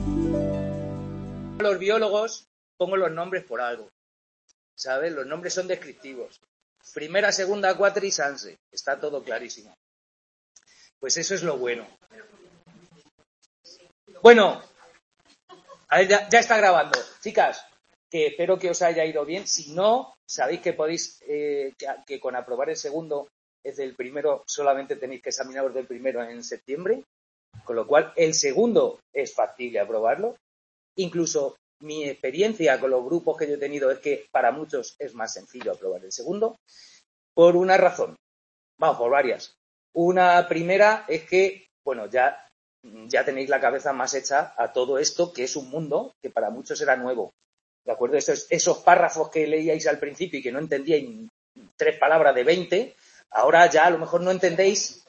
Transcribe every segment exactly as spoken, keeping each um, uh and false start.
Los biólogos pongo los nombres por algo, ¿sabes? Los nombres son descriptivos. Primera, segunda, cuatri, sanse. Está todo clarísimo. Pues eso es lo bueno. Bueno, a ver, ya, ya está grabando. Chicas, que espero que os haya ido bien. Si no, sabéis que podéis, eh, que, que con aprobar el segundo es del primero, solamente tenéis que examinaros del primero en septiembre. Con lo cual, el segundo es factible aprobarlo. Incluso mi experiencia con los grupos que yo he tenido es que para muchos es más sencillo aprobar el segundo, por una razón, vamos, por varias. Una primera es que, bueno, ya, ya tenéis la cabeza más hecha a todo esto, que es un mundo que para muchos era nuevo. ¿De acuerdo? Esos, esos párrafos que leíais al principio y que no entendíais tres palabras de veinte, ahora ya a lo mejor no entendéis,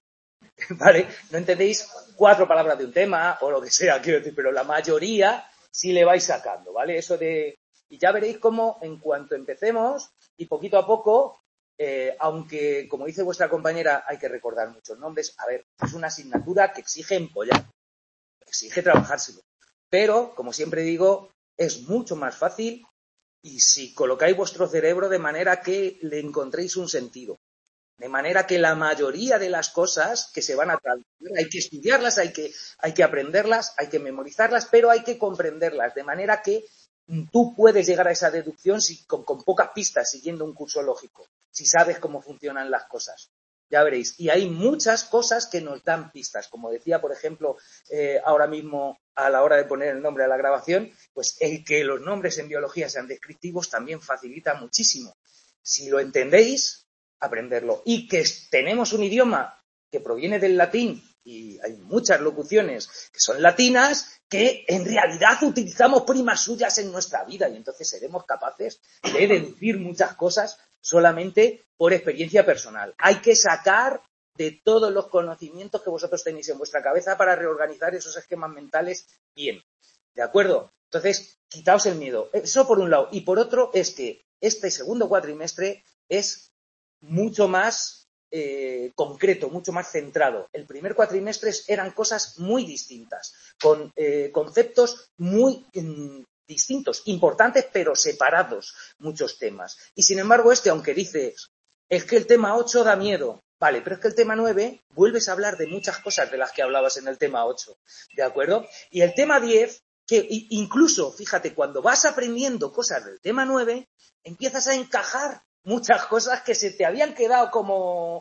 ¿vale? No entendéis cuatro palabras de un tema o lo que sea, quiero decir, pero la mayoría sí le vais sacando, ¿vale? Eso de... Y ya veréis cómo en cuanto empecemos y poquito a poco, eh, aunque, como dice vuestra compañera, hay que recordar muchos nombres, a ver, es una asignatura que exige empollar, exige trabajárselo. Pero, como siempre digo, es mucho más fácil y si colocáis vuestro cerebro de manera que le encontréis un sentido. De manera que la mayoría de las cosas que se van a traducir hay que estudiarlas, hay que, hay que aprenderlas, hay que memorizarlas, pero hay que comprenderlas. De manera que tú puedes llegar a esa deducción si, con, con pocas pistas, siguiendo un curso lógico, si sabes cómo funcionan las cosas. Ya veréis. Y hay muchas cosas que nos dan pistas. Como decía, por ejemplo, eh, ahora mismo a la hora de poner el nombre a la grabación, pues el que los nombres en biología sean descriptivos también facilita muchísimo. Si lo entendéis, aprenderlo. Y que tenemos un idioma que proviene del latín y hay muchas locuciones que son latinas que en realidad utilizamos primas suyas en nuestra vida y entonces seremos capaces de deducir muchas cosas solamente por experiencia personal. Hay que sacar de todos los conocimientos que vosotros tenéis en vuestra cabeza para reorganizar esos esquemas mentales bien. ¿De acuerdo? Entonces, quitaos el miedo. Eso por un lado. Y por otro es que este segundo cuatrimestre es mucho más eh, concreto, mucho más centrado. El primer cuatrimestre eran cosas muy distintas, con eh, conceptos muy mm, distintos, importantes pero separados, muchos temas. Y sin embargo este, aunque dices, es que el tema ocho da miedo, vale, pero es que el tema nueve vuelves a hablar de muchas cosas de las que hablabas en el tema ocho, ¿de acuerdo? Y el tema diez, que incluso, fíjate, cuando vas aprendiendo cosas del tema nueve, empiezas a encajar muchas cosas que se te habían quedado como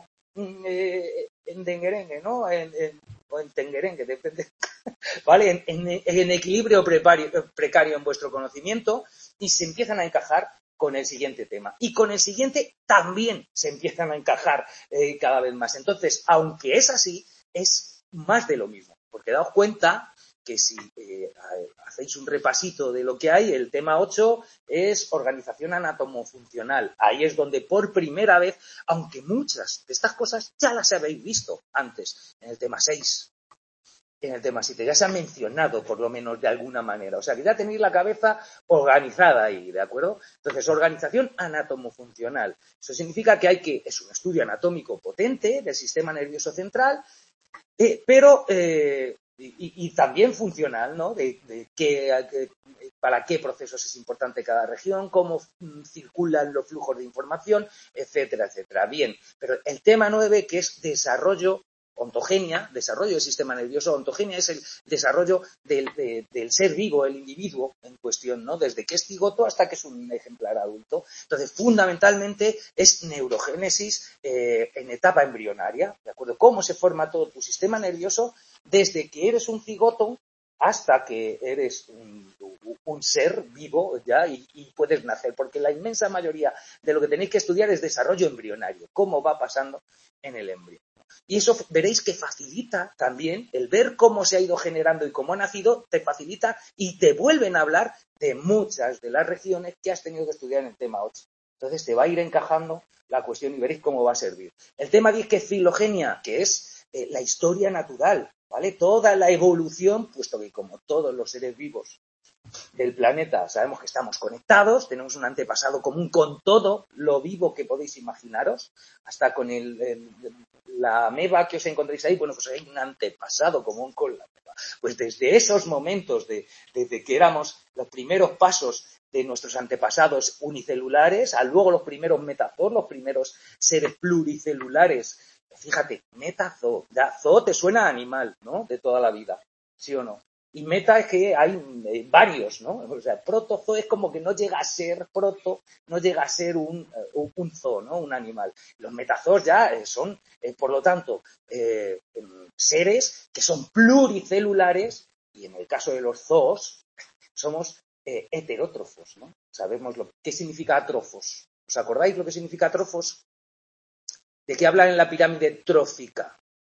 eh, en denguerengue, ¿no? En, en, o en tenguerengue, depende. ¿Vale? En, en, en equilibrio precario, precario en vuestro conocimiento y se empiezan a encajar con el siguiente tema. Y con el siguiente también se empiezan a encajar eh, cada vez más. Entonces, aunque es así, es más de lo mismo. Porque daos cuenta que si eh, hacéis un repasito de lo que hay, el tema ocho es organización anatomofuncional. Ahí es donde por primera vez, aunque muchas de estas cosas ya las habéis visto antes, en el tema seis, en el tema siete, ya se ha mencionado por lo menos de alguna manera. O sea, que ya tenéis la cabeza organizada ahí, ¿de acuerdo? Entonces, organización anatomofuncional. Eso significa que hay que, es un estudio anatómico potente del sistema nervioso central, eh, pero... Eh, Y, y también funcional, ¿no? De, de qué, de, para qué procesos es importante cada región, cómo circulan los flujos de información, etcétera, etcétera. Bien, pero el tema nueve, que es desarrollo, ontogenia, desarrollo del sistema nervioso, ontogenia es el desarrollo del, de, del ser vivo, el individuo en cuestión, ¿no? Desde que es cigoto hasta que es un ejemplar adulto. Entonces, fundamentalmente es neurogénesis eh, en etapa embrionaria, ¿de acuerdo? Cómo se forma todo tu sistema nervioso desde que eres un cigoto hasta que eres un, un ser vivo ya y, y puedes nacer, porque la inmensa mayoría de lo que tenéis que estudiar es desarrollo embrionario, cómo va pasando en el embrión. Y eso veréis que facilita también el ver cómo se ha ido generando y cómo ha nacido, te facilita y te vuelven a hablar de muchas de las regiones que has tenido que estudiar en el tema ocho. Entonces te va a ir encajando la cuestión y veréis cómo va a servir. El tema diez, que es filogenia, que es eh, la historia natural, ¿vale? Toda la evolución, puesto que como todos los seres vivos del planeta sabemos que estamos conectados, tenemos un antepasado común con todo lo vivo que podéis imaginaros, hasta con el, el, la ameba que os encontréis ahí, bueno, pues hay un antepasado común con la ameba. Pues desde esos momentos, de, desde que éramos los primeros pasos de nuestros antepasados unicelulares, a luego los primeros metazoos, los primeros seres pluricelulares. Fíjate, metazoo, ya zoo te suena a animal, ¿no? De toda la vida, ¿sí o no? Y meta es que hay eh, varios, ¿no? O sea, protozoo es como que no llega a ser proto, no llega a ser un, un, un zoo, ¿no? Un animal. Los metazoos ya eh, son, eh, por lo tanto, eh, seres que son pluricelulares y en el caso de los zoos somos eh, heterótrofos, ¿no? Sabemos lo qué significa atrofos. ¿Os acordáis lo que significa atrofos? ¿De qué hablan en la pirámide trófica?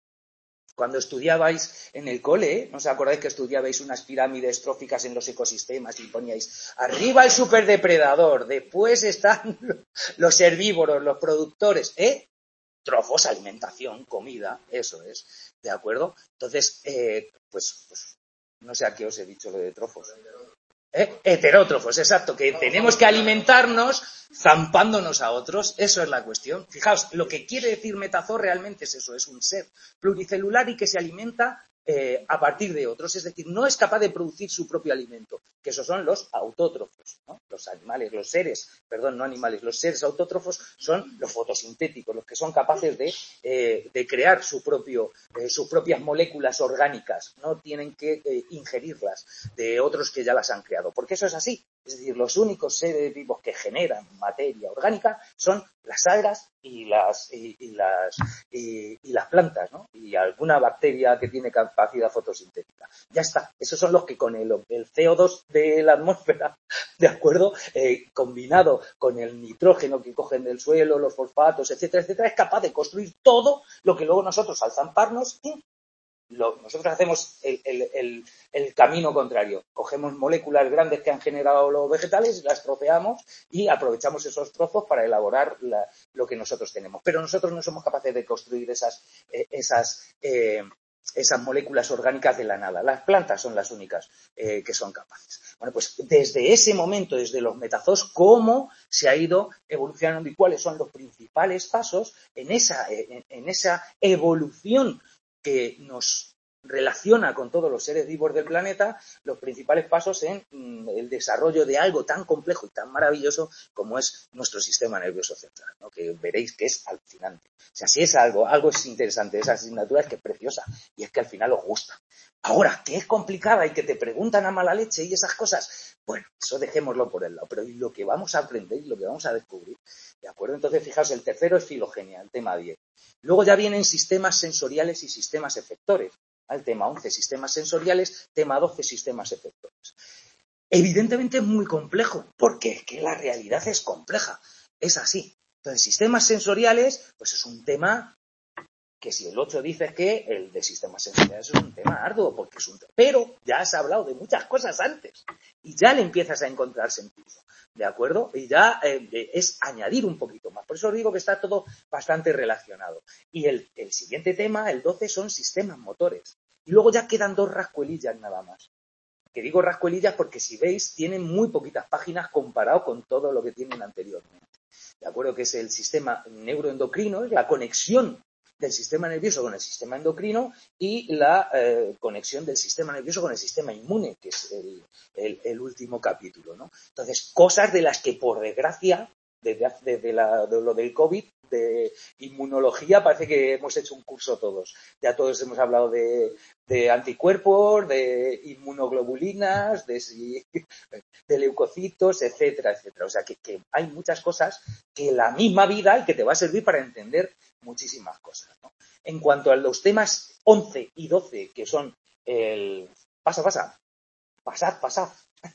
Cuando estudiabais en el cole, ¿no os acordáis que estudiabais unas pirámides tróficas en los ecosistemas y poníais arriba el superdepredador, después están los herbívoros, los productores, ¿eh? Trofos, alimentación, comida, eso es, ¿de acuerdo? Entonces, eh, pues, pues, no sé a qué os he dicho lo de trofos. ¿Eh? Heterótrofos, exacto, que tenemos que alimentarnos zampándonos a otros, eso es la cuestión. Fijaos, lo que quiere decir metazoo realmente es eso, es un ser pluricelular y que se alimenta eh, a partir de otros, es decir, no es capaz de producir su propio alimento, que esos son los autótrofos, ¿no? Los animales, los seres, perdón, no animales, los seres autótrofos son los fotosintéticos, los que son capaces de, eh, de crear su propio, eh, sus propias moléculas orgánicas, no tienen que eh, ingerirlas de otros que ya las han creado, porque eso es así. Es decir, los únicos seres vivos que generan materia orgánica son las algas y las, y, y las, y, y las plantas, ¿no? Y alguna bacteria que tiene capacidad fotosintética. Ya está. Esos son los que con el, el C O dos de la atmósfera, ¿de acuerdo? Eh, combinado con el nitrógeno que cogen del suelo, los fosfatos, etcétera, etcétera, es capaz de construir todo lo que luego nosotros, al zamparnos, ¿sí? Lo, nosotros hacemos el, el, el, el camino contrario. Cogemos moléculas grandes que han generado los vegetales, las troceamos y aprovechamos esos trozos para elaborar la, lo que nosotros tenemos. Pero nosotros no somos capaces de construir esas, eh, esas, eh, esas moléculas orgánicas de la nada. Las plantas son las únicas eh, que son capaces. Bueno, pues desde ese momento, desde los metazoos, cómo se ha ido evolucionando y cuáles son los principales pasos en esa, en, en esa evolución que nos relaciona con todos los seres vivos del planeta, los principales pasos en mm, el desarrollo de algo tan complejo y tan maravilloso como es nuestro sistema nervioso central, ¿no? Que veréis que es alucinante. O sea, si es algo, algo es interesante, esa asignatura es que es preciosa y es que al final os gusta. Ahora, que es complicada y que te preguntan a mala leche y esas cosas, bueno, eso dejémoslo por el lado, pero lo que vamos a aprender y lo que vamos a descubrir, ¿de acuerdo? Entonces, fijaos, el tercero es filogenia, el tema diez. Luego ya vienen sistemas sensoriales y sistemas efectores. Al tema once, sistemas sensoriales, tema doce, sistemas efectores. Evidentemente es muy complejo, porque es que la realidad es compleja, es así. Entonces, sistemas sensoriales, pues es un tema que si el ocho dice que el de sistemas sensoriales es un tema arduo, porque es un tema, pero ya has hablado de muchas cosas antes y ya le empiezas a encontrar sentido, ¿de acuerdo? Y ya eh, es añadir un poquito más. Por eso os digo que está todo bastante relacionado. Y el, el siguiente tema, el doce, son sistemas motores. Y luego ya quedan dos rascuelillas nada más. Que digo rascuelillas porque si veis tienen muy poquitas páginas comparado con todo lo que tienen anteriormente. ¿De acuerdo? Que es el sistema neuroendocrino, es la conexión del sistema nervioso con el sistema endocrino y la eh, conexión del sistema nervioso con el sistema inmune, que es el, el, el último capítulo, ¿no? Entonces, cosas de las que, por desgracia, desde, desde la, de lo del COVID, de inmunología, parece que hemos hecho un curso todos. Ya todos hemos hablado de, de anticuerpos, de inmunoglobulinas, de, de leucocitos, etcétera, etcétera. O sea, que, que hay muchas cosas que la misma vida y que te va a servir para entender muchísimas cosas, ¿no? En cuanto a los temas once y doce, que son el... Pasa, pasa. Pasad, pasad.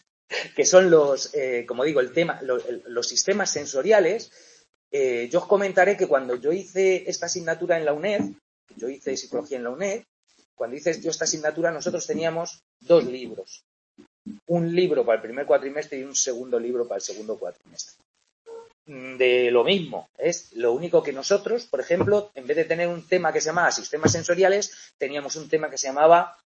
Que son los, eh, como digo, el tema, los, el, los sistemas sensoriales. Eh, yo os comentaré que cuando yo hice esta asignatura en la UNED, yo hice psicología en la UNED, cuando hice yo esta asignatura nosotros teníamos dos libros. Un libro para el primer cuatrimestre y un segundo libro para el segundo cuatrimestre. De lo mismo, es lo único que nosotros, por ejemplo, en vez de tener un tema que se llamaba sistemas sensoriales, teníamos un tema que se llamaba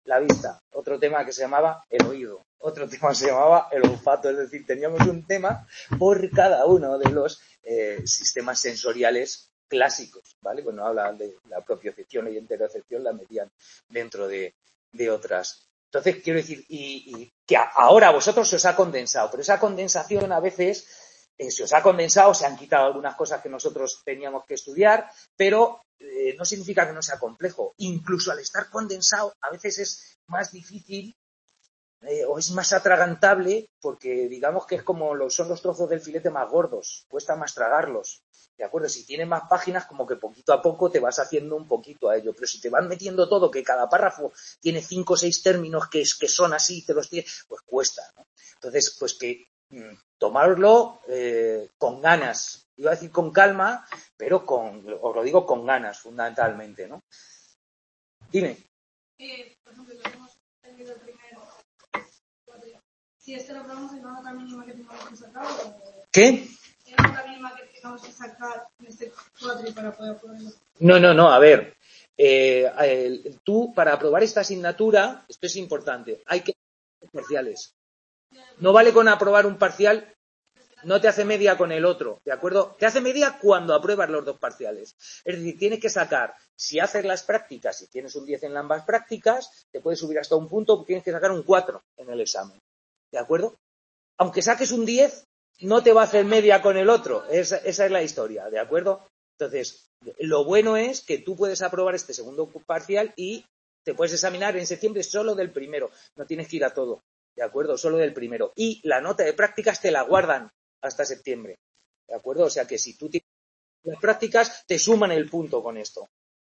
la vista, otro tema que se llamaba el oído, otro tema se llamaba el olfato, es decir, teníamos un tema por cada uno de los eh, sistemas sensoriales clásicos, ¿vale? Cuando hablan de la propiocepción y interocepción la metían dentro de, de otras. Entonces, quiero decir, y, y que ahora a vosotros se os ha condensado, pero esa condensación a veces eh, se os ha condensado, se han quitado algunas cosas que nosotros teníamos que estudiar, pero eh, no significa que no sea complejo. Incluso al estar condensado, a veces es más difícil eh, o es más atragantable porque digamos que es como lo, son los trozos del filete más gordos, cuesta más tragarlos. ¿De acuerdo? Si tiene más páginas, como que poquito a poco te vas haciendo un poquito a ello. Pero si te van metiendo todo, que cada párrafo tiene cinco o seis términos que, que son así, te los tienes, pues cuesta, ¿no? Entonces, pues que mmm, tomarlo eh, con ganas. Iba a decir con calma, pero con, os lo digo con ganas, fundamentalmente, ¿no? Dime. Eh, por ejemplo, lo hemos entendido primero. Si esto lo probamos en la nota mínima que tengamos que sacar, o... ¿Qué? ¿La nota mínima que tengamos que sacar en este cuatri para poder ponerlo? No, no, no, a ver. Eh, el, tú, para aprobar esta asignatura, esto es importante, hay que hacer parciales. No vale con aprobar un parcial, no te hace media con el otro, ¿de acuerdo? Te hace media cuando apruebas los dos parciales. Es decir, tienes que sacar, si haces las prácticas, si tienes un diez en ambas prácticas, te puedes subir hasta un punto, tienes que sacar un cuatro en el examen, ¿de acuerdo? Aunque saques un diez, no te va a hacer media con el otro, esa, esa es la historia, ¿de acuerdo? Entonces, lo bueno es que tú puedes aprobar este segundo parcial y te puedes examinar en septiembre solo del primero, no tienes que ir a todo, ¿de acuerdo? Solo del primero. Y la nota de prácticas te la guardan hasta septiembre, ¿de acuerdo? O sea que si tú tienes las prácticas, te suman el punto con esto.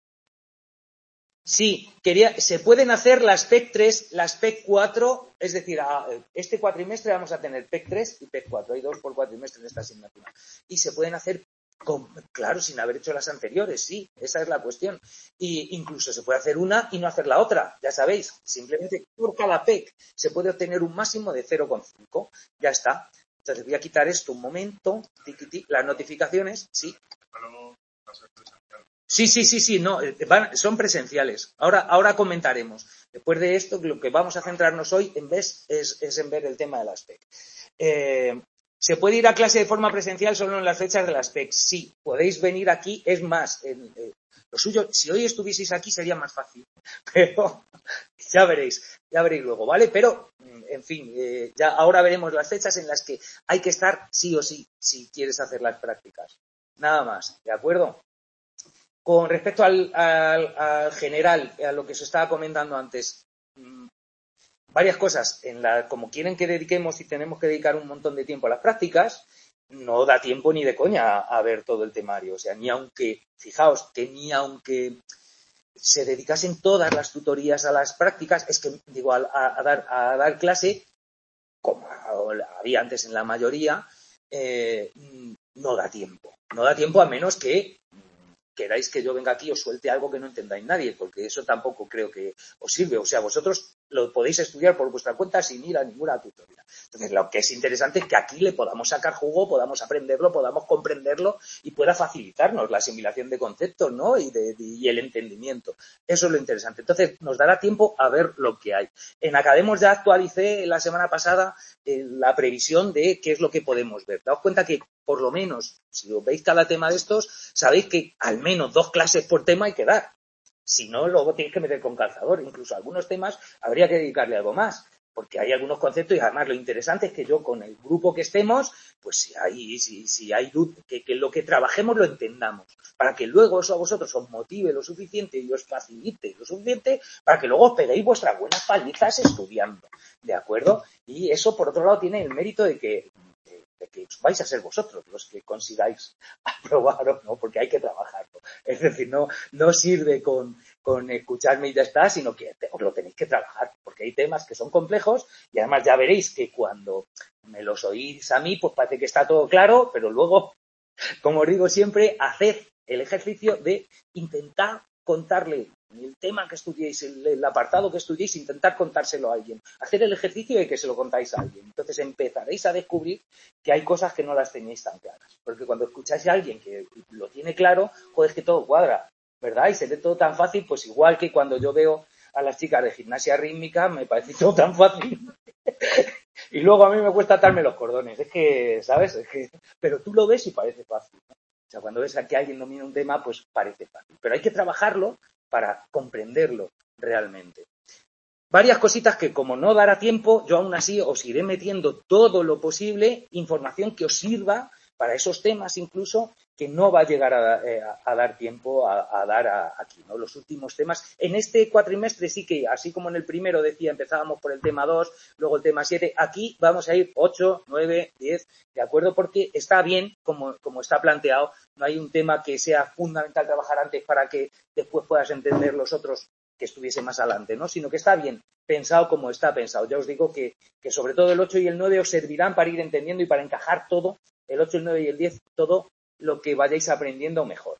Sí, quería, se pueden hacer las P E C tres, las P E C cuatro, es decir, a, este cuatrimestre vamos a tener P E C tres y P E C cuatro, hay dos por cuatrimestre en esta asignatura. Y se pueden hacer, con, claro, sin haber hecho las anteriores, sí, esa es la cuestión. Y incluso se puede hacer una y no hacer la otra, ya sabéis, simplemente por cada P E C se puede obtener un máximo de cero coma cinco, ya está. Entonces voy a quitar esto un momento, tiqui, tiqui, las notificaciones, sí. Sí, sí, sí, sí, no, van, son presenciales. Ahora, ahora comentaremos. Después de esto, lo que vamos a centrarnos hoy en vez es, es en ver el tema de las P E C. Eh, ¿Se puede ir a clase de forma presencial solo en las fechas de las P E C? Sí, podéis venir aquí, es más, en, eh, lo suyo, si hoy estuvieseis aquí sería más fácil, pero ya veréis, ya veréis luego, ¿vale? Pero, en fin, eh, ya ahora veremos las fechas en las que hay que estar sí o sí, si quieres hacer las prácticas. Nada más, ¿de acuerdo? Con respecto al, al, al general, a lo que se estaba comentando antes, varias cosas. En la, como quieren que dediquemos y tenemos que dedicar un montón de tiempo a las prácticas, no da tiempo ni de coña a, a ver todo el temario. O sea, ni aunque, fijaos, que ni aunque se dedicasen todas las tutorías a las prácticas, es que, digo, a, a, a, dar, a dar clase, como había antes en la mayoría, eh, no da tiempo. No da tiempo a menos que queráis que yo venga aquí y os suelte algo que no entendáis nadie, porque eso tampoco creo que os sirve. O sea, vosotros lo podéis estudiar por vuestra cuenta sin ir a ninguna tutoría. Entonces, lo que es interesante es que aquí le podamos sacar jugo, podamos aprenderlo, podamos comprenderlo y pueda facilitarnos la asimilación de conceptos, ¿no? Y, de, de, y el entendimiento. Eso es lo interesante. Entonces, nos dará tiempo a ver lo que hay. En Academos ya actualicé la semana pasada eh, la previsión de qué es lo que podemos ver. Daos cuenta que, por lo menos, si os veis cada tema de estos, sabéis que al menos dos clases por tema hay que dar. Si no, luego tenéis que meter con calzador. Incluso a algunos temas habría que dedicarle algo más, porque hay algunos conceptos y además lo interesante es que yo con el grupo que estemos, pues si hay, si, si hay que, que lo que trabajemos lo entendamos, para que luego eso a vosotros os motive lo suficiente y os facilite lo suficiente para que luego os peguéis vuestras buenas palizas estudiando, ¿de acuerdo? Y eso, por otro lado, tiene el mérito de que de que vais a ser vosotros los que consigáis aprobar o no, porque hay que trabajarlo. Es decir, no, no sirve con, con escucharme y ya está, sino que os lo tenéis que trabajar, porque hay temas que son complejos y además ya veréis que cuando me los oís a mí, pues parece que está todo claro, pero luego, como os digo siempre, haced el ejercicio de intentar contarle el tema que estudiéis, el, el apartado que estudiéis, intentar contárselo a alguien. Hacer el ejercicio de que se lo contáis a alguien. Entonces empezaréis a descubrir que hay cosas que no las tenéis tan claras. Porque cuando escucháis a alguien que lo tiene claro, joder, es que todo cuadra, ¿verdad? Y se ve todo tan fácil, pues igual que cuando yo veo a las chicas de gimnasia rítmica me parece todo tan fácil. Y luego a mí me cuesta atarme los cordones. Es que, ¿sabes? Es que, pero tú lo ves y parece fácil, ¿no? O sea, cuando ves a que alguien domina un tema, pues parece fácil. Pero hay que trabajarlo para comprenderlo realmente. Varias cositas que, como no dará tiempo, yo aún así os iré metiendo todo lo posible, información que os sirva para esos temas incluso, que no va a llegar a, eh, a dar tiempo a, a dar a, aquí, ¿no? Los últimos temas. En este cuatrimestre sí que, así como en el primero decía, empezábamos por el tema dos, luego el tema siete, aquí vamos a ir ocho, nueve, diez, ¿de acuerdo? Porque está bien, como, como está planteado, no hay un tema que sea fundamental trabajar antes para que después puedas entender los otros que estuviese más adelante, ¿no? Sino que está bien pensado como está pensado. Ya os digo que, que sobre todo el ocho y el nueve os servirán para ir entendiendo y para encajar todo, el ocho, el nueve y el diez, todo lo que vayáis aprendiendo mejor.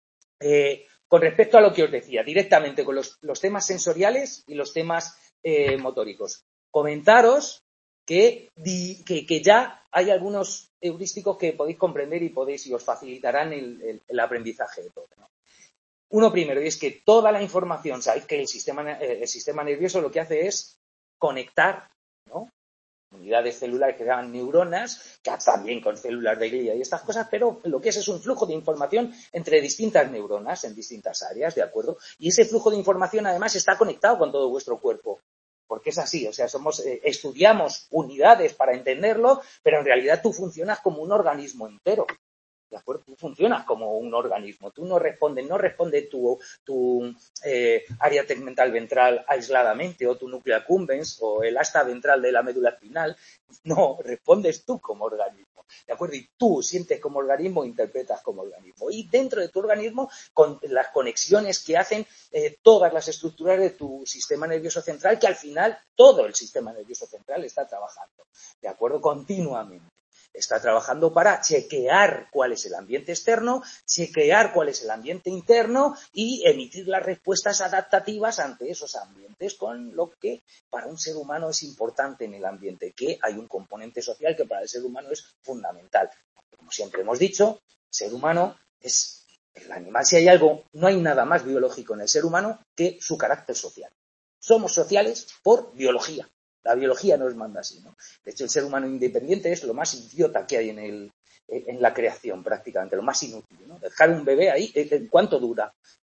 Eh, con respecto a lo que os decía, directamente con los, los temas sensoriales y los temas eh, motóricos. Comentaros que, que, que ya hay algunos heurísticos que podéis comprender y podéis y os facilitarán el, el, el aprendizaje de todo, ¿no? Uno primero, y es que toda la información, sabéis que el sistema, el sistema nervioso lo que hace es conectar, ¿no? Unidades celulares que se llaman neuronas, que también con células de glia y estas cosas, pero lo que es es un flujo de información entre distintas neuronas en distintas áreas, ¿de acuerdo? Y ese flujo de información además está conectado con todo vuestro cuerpo, porque es así, o sea, somos eh, estudiamos unidades para entenderlo, pero en realidad tú funcionas como un organismo entero. ¿De acuerdo? Tú funcionas como un organismo, tú no respondes, no responde tu, tu eh, área tegmental ventral aisladamente o tu núcleo accumbens o el asta ventral de la médula espinal, no, respondes tú como organismo, ¿de acuerdo? Y tú sientes como organismo, interpretas como organismo. Y dentro de tu organismo, con las conexiones que hacen eh, todas las estructuras de tu sistema nervioso central, que al final todo el sistema nervioso central está trabajando, ¿de acuerdo? Continuamente. Está trabajando para chequear cuál es el ambiente externo, chequear cuál es el ambiente interno y emitir las respuestas adaptativas ante esos ambientes, con lo que para un ser humano es importante en el ambiente, que hay un componente social que para el ser humano es fundamental. Como siempre hemos dicho, el ser humano es el animal. Si hay algo, no hay nada más biológico en el ser humano que su carácter social. Somos sociales por biología. La biología nos manda así, ¿no? De hecho, el ser humano independiente es lo más idiota que hay en, el, en la creación, prácticamente, lo más inútil, ¿no? Dejar un bebé ahí, ¿cuánto dura?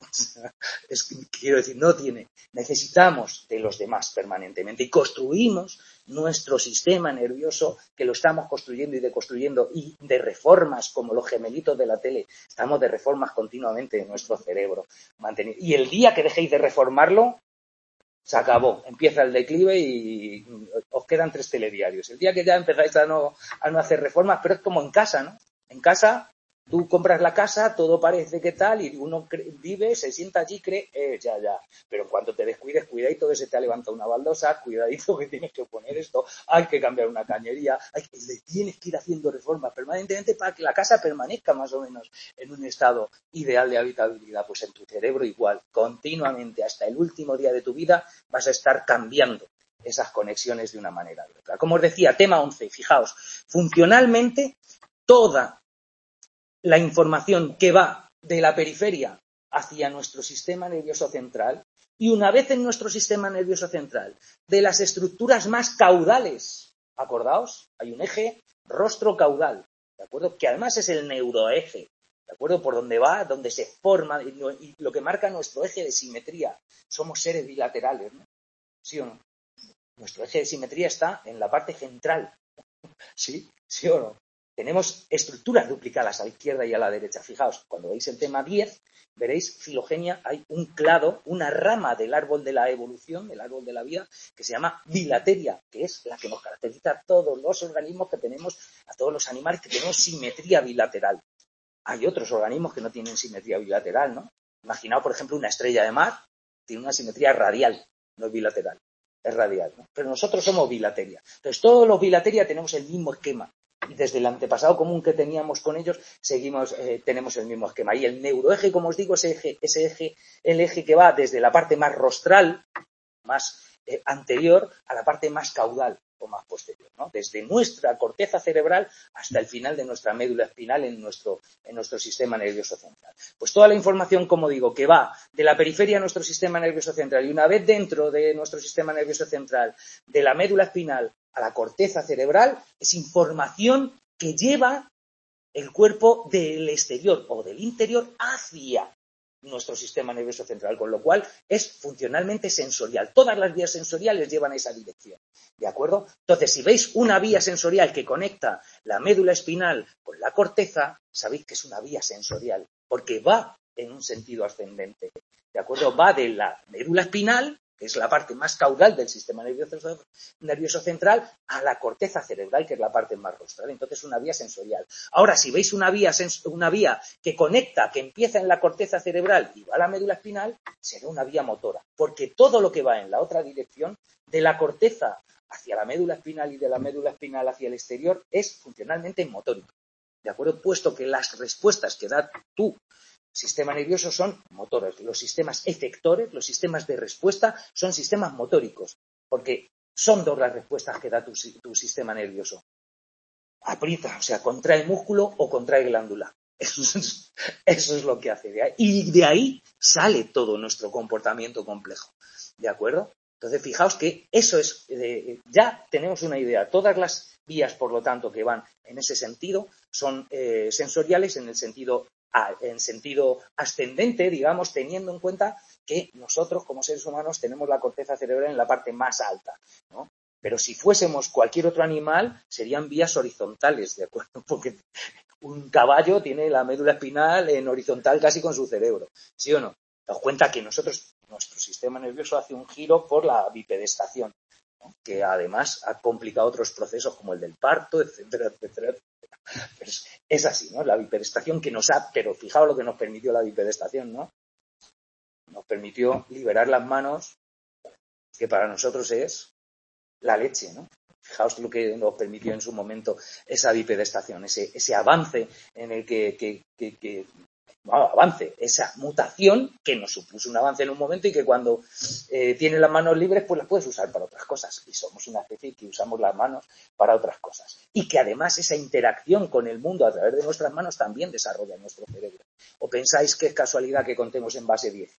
Es, quiero decir, no tiene. Necesitamos de los demás permanentemente y construimos nuestro sistema nervioso, que lo estamos construyendo y deconstruyendo, y de reformas, como los gemelitos de la tele, estamos de reformas continuamente en nuestro cerebro. Y el día que dejéis de reformarlo, se acabó, empieza el declive y os quedan tres telediarios. El día que ya empezáis a no, a no hacer reformas, pero es como en casa, ¿no? En casa, tú compras la casa, todo parece que tal, y uno vive, se sienta allí, cree, eh, ya, ya. Pero en cuanto te descuides, cuidadito que se te ha levantado una baldosa, cuidadito que tienes que poner esto, hay que cambiar una cañería, hay que, le tienes que ir haciendo reformas permanentemente para que la casa permanezca más o menos en un estado ideal de habitabilidad. Pues en tu cerebro igual, continuamente, hasta el último día de tu vida, vas a estar cambiando esas conexiones de una manera u otra. Como os decía, tema once, fijaos, funcionalmente, toda la información que va de la periferia hacia nuestro sistema nervioso central, y una vez en nuestro sistema nervioso central, de las estructuras más caudales, acordaos, hay un eje rostro-caudal, ¿de acuerdo? Que además es el neuroeje, ¿de acuerdo? Por donde va, donde se forma, y lo que marca nuestro eje de simetría. Somos seres bilaterales, ¿no? ¿Sí o no? Nuestro eje de simetría está en la parte central, ¿sí? ¿Sí o no? Tenemos estructuras duplicadas a la izquierda y a la derecha. Fijaos, cuando veis el tema diez, veréis filogenia, hay un clado, una rama del árbol de la evolución, del árbol de la vida, que se llama bilateria, que es la que nos caracteriza a todos los organismos que tenemos, a todos los animales que tenemos simetría bilateral. Hay otros organismos que no tienen simetría bilateral, ¿no? Imaginaos, por ejemplo, una estrella de mar, tiene una simetría radial, no es bilateral, es radial, ¿no? Pero nosotros somos bilateria. Entonces, todos los bilateria tenemos el mismo esquema. Y desde el antepasado común que teníamos con ellos, seguimos, eh, tenemos el mismo esquema. Y el neuroeje, como os digo, ese eje, ese eje, el eje que va desde la parte más rostral, más eh, anterior, a la parte más caudal, o más posterior, ¿no? Desde nuestra corteza cerebral hasta el final de nuestra médula espinal en nuestro, en nuestro sistema nervioso central. Pues toda la información, como digo, que va de la periferia a nuestro sistema nervioso central y una vez dentro de nuestro sistema nervioso central, de la médula espinal a la corteza cerebral, es información que lleva el cuerpo del exterior o del interior hacia nuestro sistema nervioso central, con lo cual es funcionalmente sensorial. Todas las vías sensoriales llevan a esa dirección, ¿de acuerdo? Entonces, si veis una vía sensorial que conecta la médula espinal con la corteza, sabéis que es una vía sensorial, porque va en un sentido ascendente, ¿de acuerdo? Va de la médula espinal, que es la parte más caudal del sistema nervioso, nervioso central, a la corteza cerebral, que es la parte más rostral. Entonces, una vía sensorial. Ahora, si veis una vía, una vía que conecta, que empieza en la corteza cerebral y va a la médula espinal, será una vía motora. Porque todo lo que va en la otra dirección, de la corteza hacia la médula espinal y de la médula espinal hacia el exterior, es funcionalmente motórico. ¿De acuerdo? Puesto que las respuestas que da tu sistema nervioso son motores. Los sistemas efectores, los sistemas de respuesta, son sistemas motóricos, porque son dos las respuestas que da tu, tu sistema nervioso. Aprieta, o sea, contrae músculo o contrae glándula. Eso es, eso es lo que hace. De ahí, y de ahí sale todo nuestro comportamiento complejo. ¿De acuerdo? Entonces, fijaos que eso es, eh, ya tenemos una idea. Todas las vías, por lo tanto, que van en ese sentido, son eh, sensoriales en el sentido en sentido ascendente, digamos, teniendo en cuenta que nosotros, como seres humanos, tenemos la corteza cerebral en la parte más alta, ¿no? Pero si fuésemos cualquier otro animal, serían vías horizontales, ¿de acuerdo? Porque un caballo tiene la médula espinal en horizontal casi con su cerebro, ¿sí o no? Daos cuenta que nosotros, nuestro sistema nervioso hace un giro por la bipedestación, ¿no? Que además ha complicado otros procesos como el del parto, etcétera, etcétera. Pero es, es así, ¿no? La bipedestación que nos ha, pero fijaos lo que nos permitió la bipedestación, ¿no? Nos permitió liberar las manos, que para nosotros es la leche, ¿no? Fijaos lo que nos permitió en su momento esa bipedestación, ese, ese avance en el que, que, que, que bueno, avance, esa mutación que nos supuso un avance en un momento y que cuando eh, tienes las manos libres pues las puedes usar para otras cosas y somos una especie que usamos las manos para otras cosas y que además esa interacción con el mundo a través de nuestras manos también desarrolla nuestro cerebro. ¿O pensáis que es casualidad que contemos en base diez?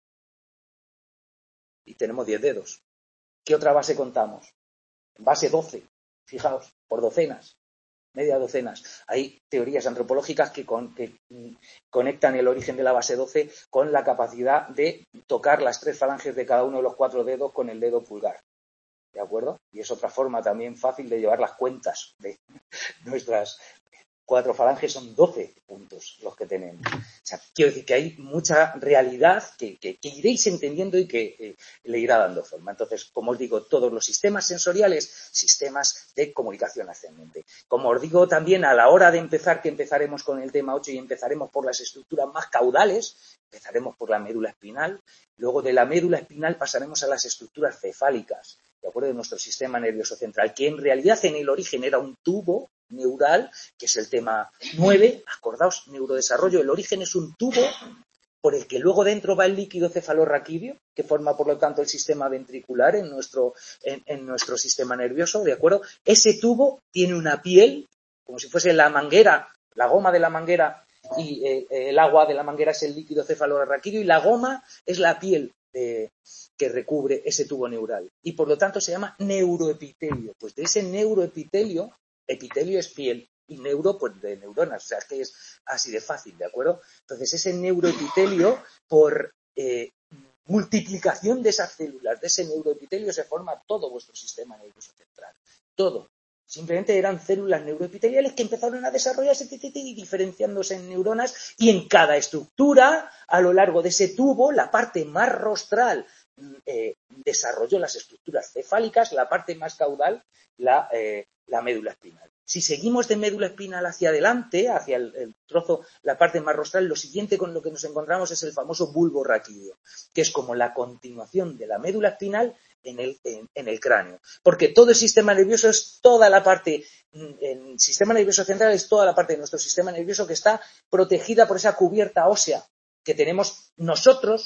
Y tenemos diez dedos. ¿Qué otra base contamos? En base doce, fijaos, por docenas. Media docenas. Hay teorías antropológicas que, con, que conectan el origen de la base doce con la capacidad de tocar las tres falanges de cada uno de los cuatro dedos con el dedo pulgar. ¿De acuerdo? Y es otra forma también fácil de llevar las cuentas de nuestras cuatro falanges, son doce puntos los que tenemos. O sea, quiero decir que hay mucha realidad que, que, que iréis entendiendo y que eh, le irá dando forma. Entonces, como os digo, todos los sistemas sensoriales, sistemas de comunicación ascendente. Como os digo también, a la hora de empezar, que empezaremos con el tema ocho y empezaremos por las estructuras más caudales, empezaremos por la médula espinal, luego de la médula espinal pasaremos a las estructuras cefálicas, de acuerdo, de nuestro sistema nervioso central, que en realidad en el origen era un tubo neural, que es el tema nueve, acordaos, neurodesarrollo, el origen es un tubo por el que luego dentro va el líquido cefalorraquídeo, que forma por lo tanto el sistema ventricular en nuestro, en, en nuestro sistema nervioso, ¿de acuerdo? Ese tubo tiene una piel, como si fuese la manguera, la goma de la manguera, y eh, el agua de la manguera es el líquido cefalorraquídeo, y la goma es la piel de, que recubre ese tubo neural. Y por lo tanto se llama neuroepitelio. Pues de ese neuroepitelio, epitelio es piel, y neuro, pues de neuronas, o sea, que es así de fácil, ¿de acuerdo? Entonces, ese neuroepitelio, por eh, multiplicación de esas células, de ese neuroepitelio, se forma todo vuestro sistema nervioso central. Todo. Simplemente eran células neuroepiteliales que empezaron a desarrollarse y diferenciándose en neuronas, y en cada estructura, a lo largo de ese tubo, la parte más rostral eh, desarrolló las estructuras cefálicas, la parte más caudal, la, eh, la médula espinal. Si seguimos de médula espinal hacia adelante, hacia el, el trozo, la parte más rostral, lo siguiente con lo que nos encontramos es el famoso bulbo raquídeo, que es como la continuación de la médula espinal en el, en, en el cráneo. Porque todo el sistema nervioso es toda la parte, el sistema nervioso central es toda la parte de nuestro sistema nervioso que está protegida por esa cubierta ósea que tenemos nosotros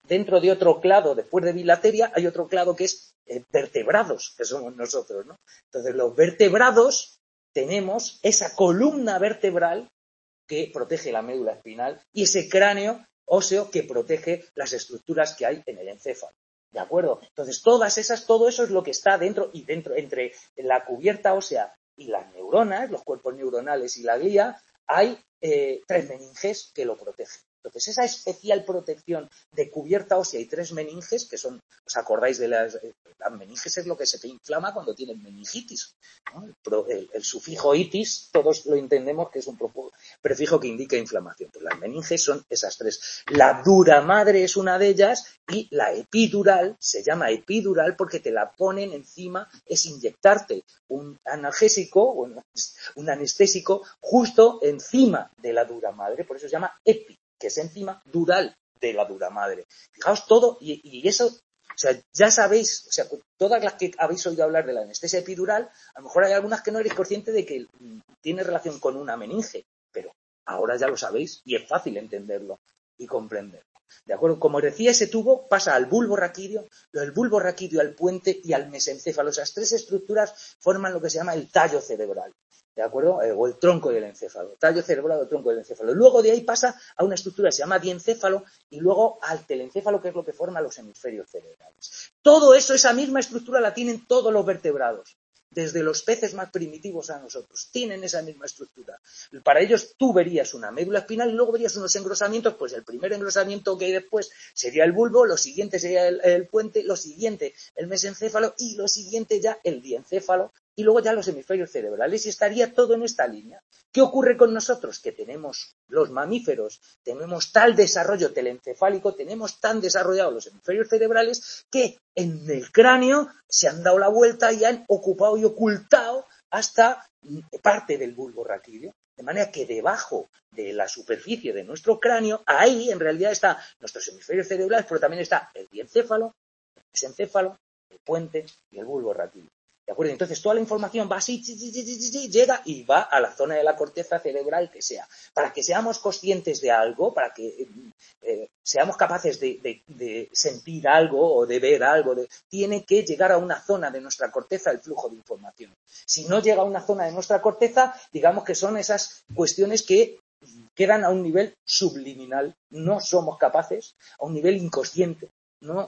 dentro de otro clado, después de bilateria, hay otro clado que es eh, vertebrados, que somos nosotros, ¿no? Entonces, los vertebrados tenemos esa columna vertebral que protege la médula espinal y ese cráneo óseo que protege las estructuras que hay en el encéfalo. ¿De acuerdo? Entonces, todas esas, todo eso es lo que está dentro y dentro, entre la cubierta ósea y las neuronas, los cuerpos neuronales y la glía, hay eh, tres meninges que lo protegen. Entonces, esa especial protección de cubierta ósea y tres meninges, que son, ¿os acordáis de las, las meninges? Es lo que se te inflama cuando tienes meningitis, ¿no? El, pro, el, el sufijo itis, todos lo entendemos que es un prefijo que indica inflamación. Pues las meninges son esas tres. La dura madre es una de ellas y la epidural se llama epidural porque te la ponen encima, es inyectarte un analgésico, un, un anestésico justo encima de la dura madre, por eso se llama epi, que es encima dural de la dura madre. Fijaos todo, y, y eso, o sea, ya sabéis, o sea, todas las que habéis oído hablar de la anestesia epidural, a lo mejor hay algunas que no eres consciente de que tiene relación con una meninge, pero ahora ya lo sabéis y es fácil entenderlo y comprenderlo. ¿De acuerdo? Como decía, ese tubo pasa al bulbo raquídeo, del bulbo raquídeo al puente y al mesencéfalo. Esas tres estructuras forman lo que se llama el tallo cerebral. ¿De acuerdo? Eh, o el tronco del encéfalo, tallo cerebral o tronco del encéfalo. Luego de ahí pasa a una estructura que se llama diencéfalo y luego al telencéfalo, que es lo que forma los hemisferios cerebrales. Todo eso, esa misma estructura la tienen todos los vertebrados, desde los peces más primitivos a nosotros. Tienen esa misma estructura. Para ellos tú verías una médula espinal y luego verías unos engrosamientos, pues el primer engrosamiento que hay después sería el bulbo, lo siguiente sería el, el puente, lo siguiente el mesencéfalo y lo siguiente ya el diencéfalo y luego ya los hemisferios cerebrales y estaría todo en esta línea. ¿Qué ocurre con nosotros? Que tenemos los mamíferos, tenemos tal desarrollo telencefálico, tenemos tan desarrollados los hemisferios cerebrales que en el cráneo se han dado la vuelta y han ocupado y ocultado hasta parte del bulbo raquídeo. De manera que debajo de la superficie de nuestro cráneo, ahí en realidad están nuestros hemisferios cerebrales, pero también está el diencéfalo, el mesencéfalo, el puente y el bulbo raquídeo. ¿De acuerdo? Entonces toda la información va así, llega y va a la zona de la corteza cerebral que sea. Para que seamos conscientes de algo, para que eh, seamos capaces de, de, de sentir algo o de ver algo, de, tiene que llegar a una zona de nuestra corteza el flujo de información. Si no llega a una zona de nuestra corteza, digamos que son esas cuestiones que quedan a un nivel subliminal. No somos capaces, a un nivel inconsciente. No,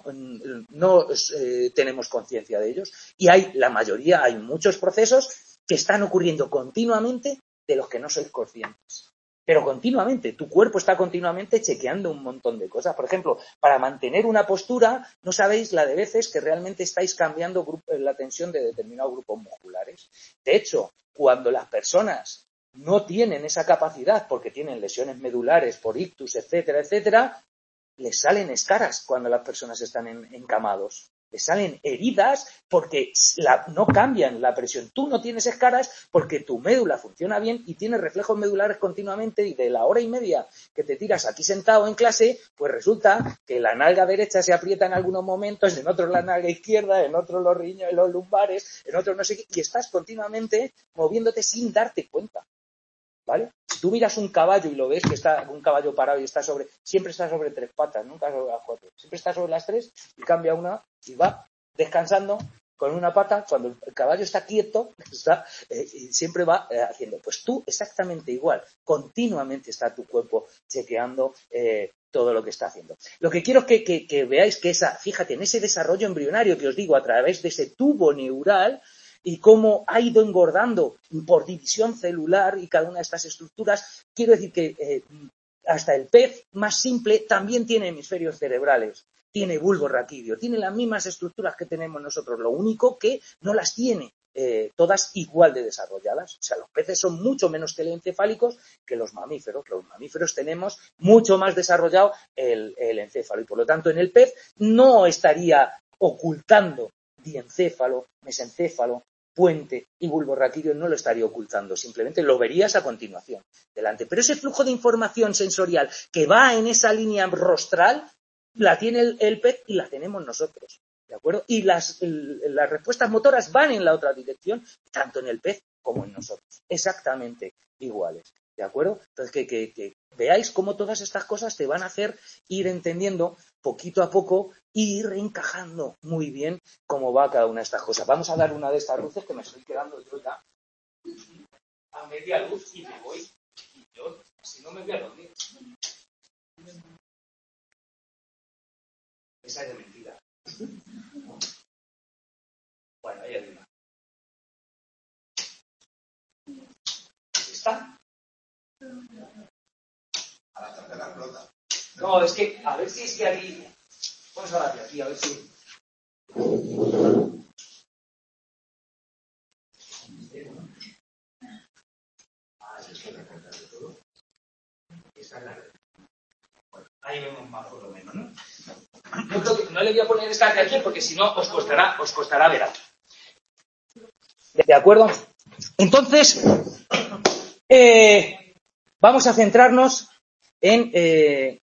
no eh, tenemos conciencia de ellos y hay la mayoría, hay muchos procesos que están ocurriendo continuamente de los que no sois conscientes. Pero continuamente, tu cuerpo está continuamente chequeando un montón de cosas. Por ejemplo, para mantener una postura, no sabéis la de veces que realmente estáis cambiando grupo, la tensión de determinados grupos musculares. De hecho, cuando las personas no tienen esa capacidad porque tienen lesiones medulares por ictus, etcétera, etcétera, les salen escaras cuando las personas están en, encamados. Les salen heridas porque la, no cambian la presión. Tú no tienes escaras porque tu médula funciona bien y tienes reflejos medulares continuamente y de la hora y media que te tiras aquí sentado en clase, pues resulta que la nalga derecha se aprieta en algunos momentos, en otros la nalga izquierda, en otros los riñones, los lumbares, en otros no sé qué, y estás continuamente moviéndote sin darte cuenta. ¿Vale? Si tú miras un caballo y lo ves que está un caballo parado y está sobre, siempre está sobre tres patas, nunca sobre las cuatro, siempre está sobre las tres y cambia una y va descansando con una pata cuando el caballo está quieto, está, eh, y siempre va eh, haciendo. Pues tú exactamente igual, continuamente está tu cuerpo chequeando eh, todo lo que está haciendo. Lo que quiero es que, que, que veáis que esa, fíjate, en ese desarrollo embrionario que os digo a través de ese tubo neural, y cómo ha ido engordando por división celular y cada una de estas estructuras, quiero decir que eh, hasta el pez más simple también tiene hemisferios cerebrales, tiene bulbo raquídeo, tiene las mismas estructuras que tenemos nosotros, lo único que no las tiene eh, todas igual de desarrolladas. O sea, los peces son mucho menos telencefálicos que los mamíferos. Los mamíferos tenemos mucho más desarrollado el, el encéfalo y por lo tanto en el pez no estaría ocultando diencéfalo, mesencéfalo, puente y bulbo raquídeo no lo estaría ocultando, simplemente lo verías a continuación delante. Pero ese flujo de información sensorial que va en esa línea rostral la tiene el, el pez y la tenemos nosotros, ¿de acuerdo? Y las, el, las respuestas motoras van en la otra dirección, tanto en el pez como en nosotros, exactamente iguales. ¿de acuerdo? Entonces, que, que, que veáis cómo todas estas cosas te van a hacer ir entendiendo poquito a poco y ir encajando muy bien cómo va cada una de estas cosas. Vamos a dar una de estas luces que me estoy quedando yo ya a media luz y me voy. Y yo, si no me voy a dormir. Esa es de mentira. Bueno, ahí hay una. ¿Está? No, es que, a ver si es que aquí... Vamos a darle aquí, a ver si... Ah, es que recortar de todo. Esta es la red. Bueno, ahí vemos más por lo menos, ¿no? Yo creo que no le voy a poner esta de aquí porque si no os costará, os costará ver. ¿De acuerdo? Entonces, eh, vamos a centrarnos en... Eh,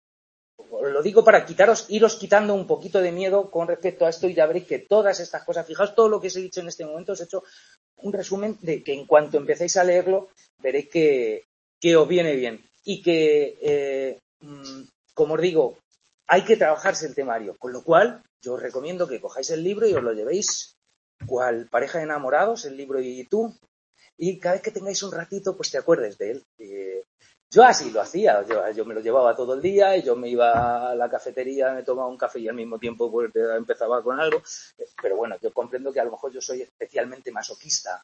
lo digo para quitaros, iros quitando un poquito de miedo con respecto a esto y ya veréis que todas estas cosas, fijaos todo lo que os he dicho en este momento, os he hecho un resumen de que en cuanto empecéis a leerlo veréis que, que os viene bien y que, eh, como os digo, hay que trabajarse el temario, con lo cual yo os recomiendo que cojáis el libro y os lo llevéis cual pareja de enamorados, el libro y tú, y cada vez que tengáis un ratito pues te acuerdes de él. Eh, Yo así lo hacía, yo, yo me lo llevaba todo el día y yo me iba a la cafetería, me tomaba un café y al mismo tiempo pues, empezaba con algo. Pero bueno, yo comprendo que a lo mejor yo soy especialmente masoquista.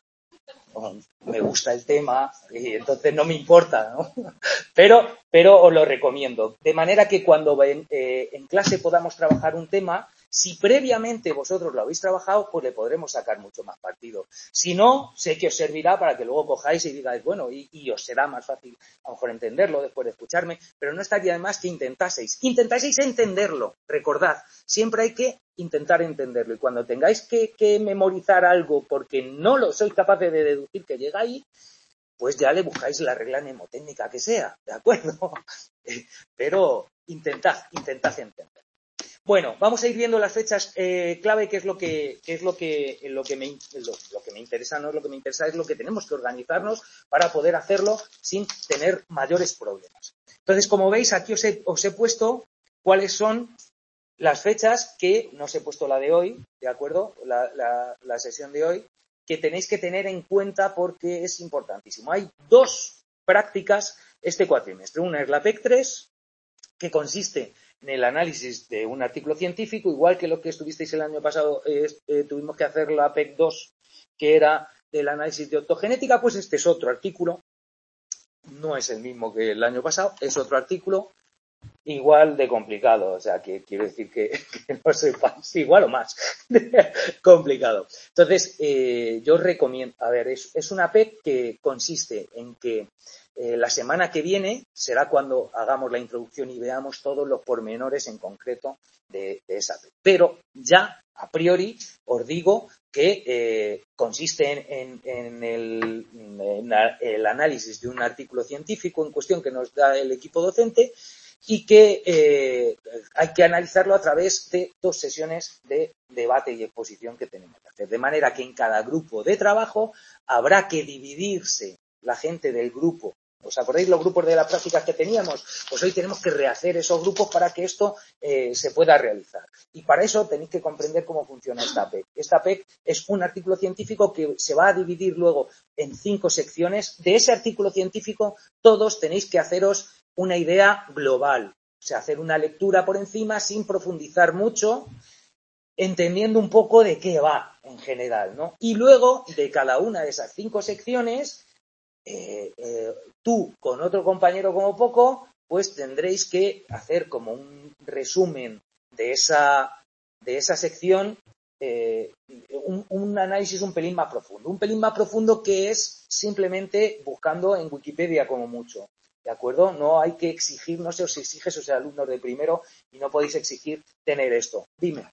Me gusta el tema y entonces no me importa, ¿no? Pero, pero os lo recomiendo. De manera que cuando en, eh, en clase podamos trabajar un tema, si previamente vosotros lo habéis trabajado, pues le podremos sacar mucho más partido. Si no, sé que os servirá para que luego cojáis y digáis, bueno, y, y os será más fácil a lo mejor entenderlo después de escucharme, pero no estaría de más que intentaseis. Intentaseis entenderlo, recordad, siempre hay que intentar entenderlo. Y cuando tengáis que, que memorizar algo porque no lo sois capaces de deducir que llega ahí, pues ya le buscáis la regla mnemotécnica que sea, ¿de acuerdo? Pero intentad, intentad entender. Bueno, vamos a ir viendo las fechas eh, clave, que es lo que, que es lo que, lo que me, lo, lo que me interesa, no es lo que me interesa, es lo que tenemos que organizarnos para poder hacerlo sin tener mayores problemas. Entonces, como veis, aquí os he, os he puesto cuáles son las fechas que, no os he puesto la de hoy, ¿de acuerdo? La, la, la sesión de hoy, que tenéis que tener en cuenta porque es importantísimo. Hay dos prácticas este cuatrimestre. Una es la P E C tres, que consiste en el análisis de un artículo científico, igual que lo que estuvisteis el año pasado, eh, eh, tuvimos que hacer la P E C dos, que era del análisis de optogenética, pues este es otro artículo, no es el mismo que el año pasado, es otro artículo igual de complicado, o sea, que quiero decir que, que no sepáis, igual o más complicado. Entonces, eh, yo os recomiendo, a ver, es, es una P E C que consiste en que Eh, la semana que viene será cuando hagamos la introducción y veamos todos los pormenores en concreto de, de esa P E C. Pero ya, a priori, os digo que eh, consiste en, en, en, el, en el análisis de un artículo científico en cuestión que nos da el equipo docente y que eh, hay que analizarlo a través de dos sesiones de debate y exposición que tenemos que hacer. De manera que en cada grupo de trabajo habrá que dividirse la gente del grupo. ¿Os acordáis los grupos de las prácticas que teníamos? Pues hoy tenemos que rehacer esos grupos para que esto eh, se pueda realizar. Y para eso tenéis que comprender cómo funciona esta P E C. Esta P E C es un artículo científico que se va a dividir luego en cinco secciones. De ese artículo científico todos tenéis que haceros una idea global. O sea, hacer una lectura por encima sin profundizar mucho, entendiendo un poco de qué va en general, ¿no? Y luego, de cada una de esas cinco secciones, Eh, eh, tú con otro compañero como poco, pues tendréis que hacer como un resumen de esa, de esa sección, eh, un, un análisis un pelín más profundo. Un pelín más profundo que es simplemente buscando en Wikipedia como mucho, ¿de acuerdo? No hay que exigir, no se os exige, sois alumnos de primero y no podéis exigir tener esto. Dime.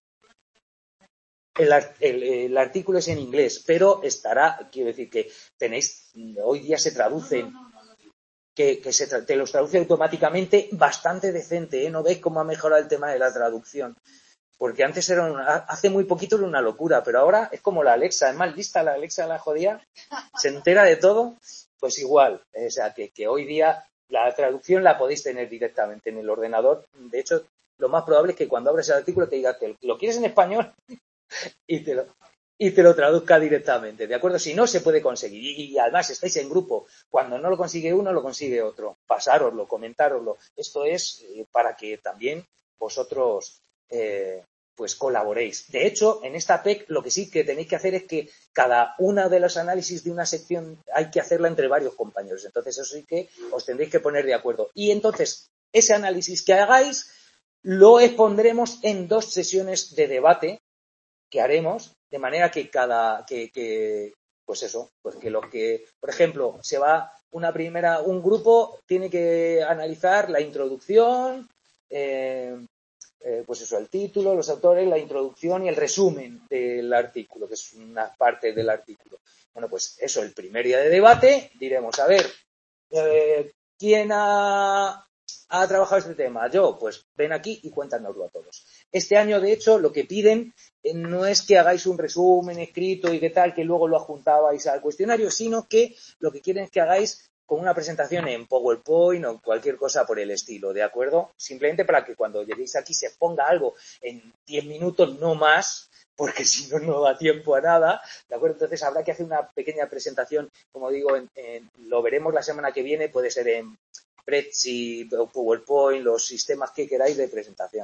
El, el, el artículo es en inglés, pero estará, quiero decir que tenéis, hoy día se traducen, que, que se te los traduce automáticamente bastante decente, ¿eh? ¿No veis cómo ha mejorado el tema de la traducción? Porque antes era una, hace muy poquito era una locura, pero ahora es como la Alexa, es más lista la Alexa, la jodía, se entera de todo Pues igual, o sea, que, que hoy día la traducción la podéis tener directamente en el ordenador. De hecho, lo más probable es que cuando abres el artículo te diga, ¿lo quieres en español? y te lo, y te lo traduzca directamente, ¿de acuerdo? Si no, se puede conseguir. Y, y además, estáis en grupo. Cuando no lo consigue uno, lo consigue otro. Pasároslo, comentároslo. Esto es eh, para que también vosotros eh, pues colaboréis. De hecho, en esta P E C lo que sí que tenéis que hacer es que cada una de los análisis de una sección hay que hacerla entre varios compañeros. Entonces, eso sí que os tendréis que poner de acuerdo. Y entonces, ese análisis que hagáis lo expondremos en dos sesiones de debate que haremos, de manera que cada, que, que pues eso, pues que los que, por ejemplo, se va una primera, un grupo tiene que analizar la introducción, eh, eh, pues eso, el título, los autores, la introducción y el resumen del artículo, que es una parte del artículo. Bueno, pues eso, el primer día de debate, diremos, a ver, eh, ¿quién ha, ha trabajado este tema? Yo, pues ven aquí y cuéntanoslo a todos. Este año, de hecho, lo que piden eh, no es que hagáis un resumen escrito y qué tal, que luego lo adjuntabais al cuestionario, sino que lo que quieren es que hagáis con una presentación en PowerPoint o cualquier cosa por el estilo, ¿de acuerdo? Simplemente para que cuando lleguéis aquí se ponga algo en diez minutos, no más, porque si no, no da tiempo a nada, ¿de acuerdo? Entonces habrá que hacer una pequeña presentación, como digo, en, en, lo veremos la semana que viene, puede ser en Prezi o PowerPoint, los sistemas que queráis de presentación.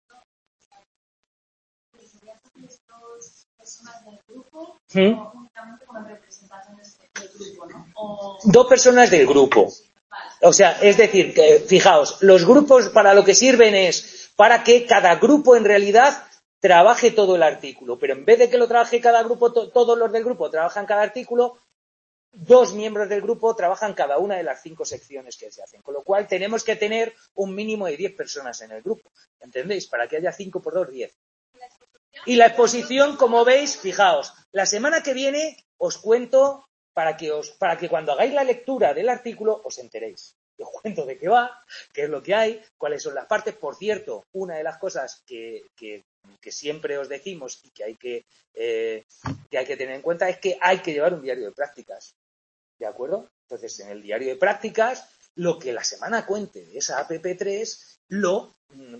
Personas del grupo, ¿Mm? o únicamente con representaciones del grupo, ¿no? O... Dos personas del grupo. O sea, es decir, que, fijaos, los grupos para lo que sirven es para que cada grupo en realidad trabaje todo el artículo, pero en vez de que lo trabaje cada grupo, to, todos los del grupo trabajan cada artículo, dos miembros del grupo trabajan cada una de las cinco secciones que se hacen, con lo cual tenemos que tener un mínimo de diez personas en el grupo, ¿entendéis? Para que haya cinco por dos, diez. Y la exposición, como veis, fijaos, la semana que viene os cuento para que, os, para que cuando hagáis la lectura del artículo os enteréis. Os cuento de qué va, qué es lo que hay, cuáles son las partes. Por cierto, una de las cosas que, que, que siempre os decimos y que hay que, eh, que hay que tener en cuenta es que hay que llevar un diario de prácticas. ¿De acuerdo? Entonces, en el diario de prácticas, lo que la semana cuente de esa A P P tres lo,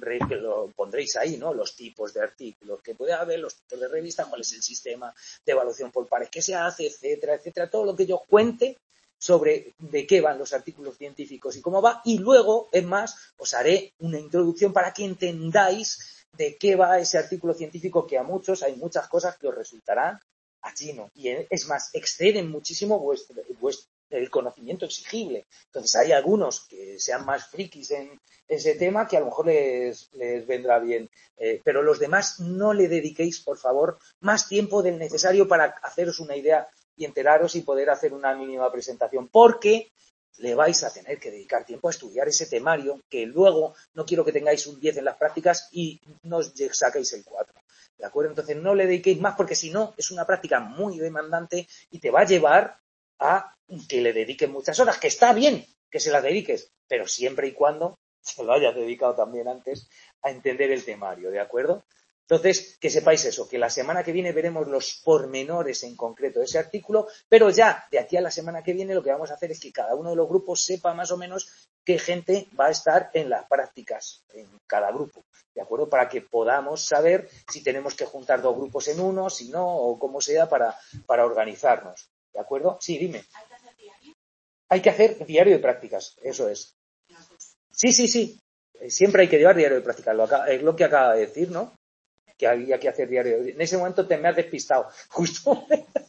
lo pondréis ahí, ¿no? Los tipos de artículos que puede haber, los tipos de revistas, cuál es el sistema de evaluación por pares que se hace, etcétera, etcétera. Todo lo que yo cuente sobre de qué van los artículos científicos y cómo va. Y luego, es más, os haré una introducción para que entendáis de qué va ese artículo científico, que a muchos hay muchas cosas que os resultarán a chino. Y es más, exceden muchísimo vuestro, vuestro el conocimiento exigible. Entonces hay algunos que sean más frikis en ese tema que a lo mejor les, les vendrá bien. Eh, pero los demás no le dediquéis, por favor, más tiempo del necesario para haceros una idea y enteraros y poder hacer una mínima presentación, porque le vais a tener que dedicar tiempo a estudiar ese temario, que luego no quiero que tengáis un diez en las prácticas y no os saquéis el cuatro. ¿De acuerdo? Entonces no le dediquéis más, porque si no es una práctica muy demandante y te va a llevar a que le dediques muchas horas, que está bien que se las dediques, pero siempre y cuando se lo hayas dedicado también antes a entender el temario, ¿de acuerdo? Entonces, que sepáis eso, que la semana que viene veremos los pormenores en concreto de ese artículo, pero ya de aquí a la semana que viene lo que vamos a hacer es que cada uno de los grupos sepa más o menos qué gente va a estar en las prácticas, en cada grupo, ¿de acuerdo? Para que podamos saber si tenemos que juntar dos grupos en uno, si no, o cómo sea para, para organizarnos, ¿de acuerdo? Sí, dime. ¿Hay que hacer diario? Hay que hacer diario de prácticas, eso es. Sí, sí, sí. Siempre hay que llevar diario de prácticas, lo acá, es lo que acaba de decir, ¿no? Que había que hacer diario. En ese momento te me has despistado, justo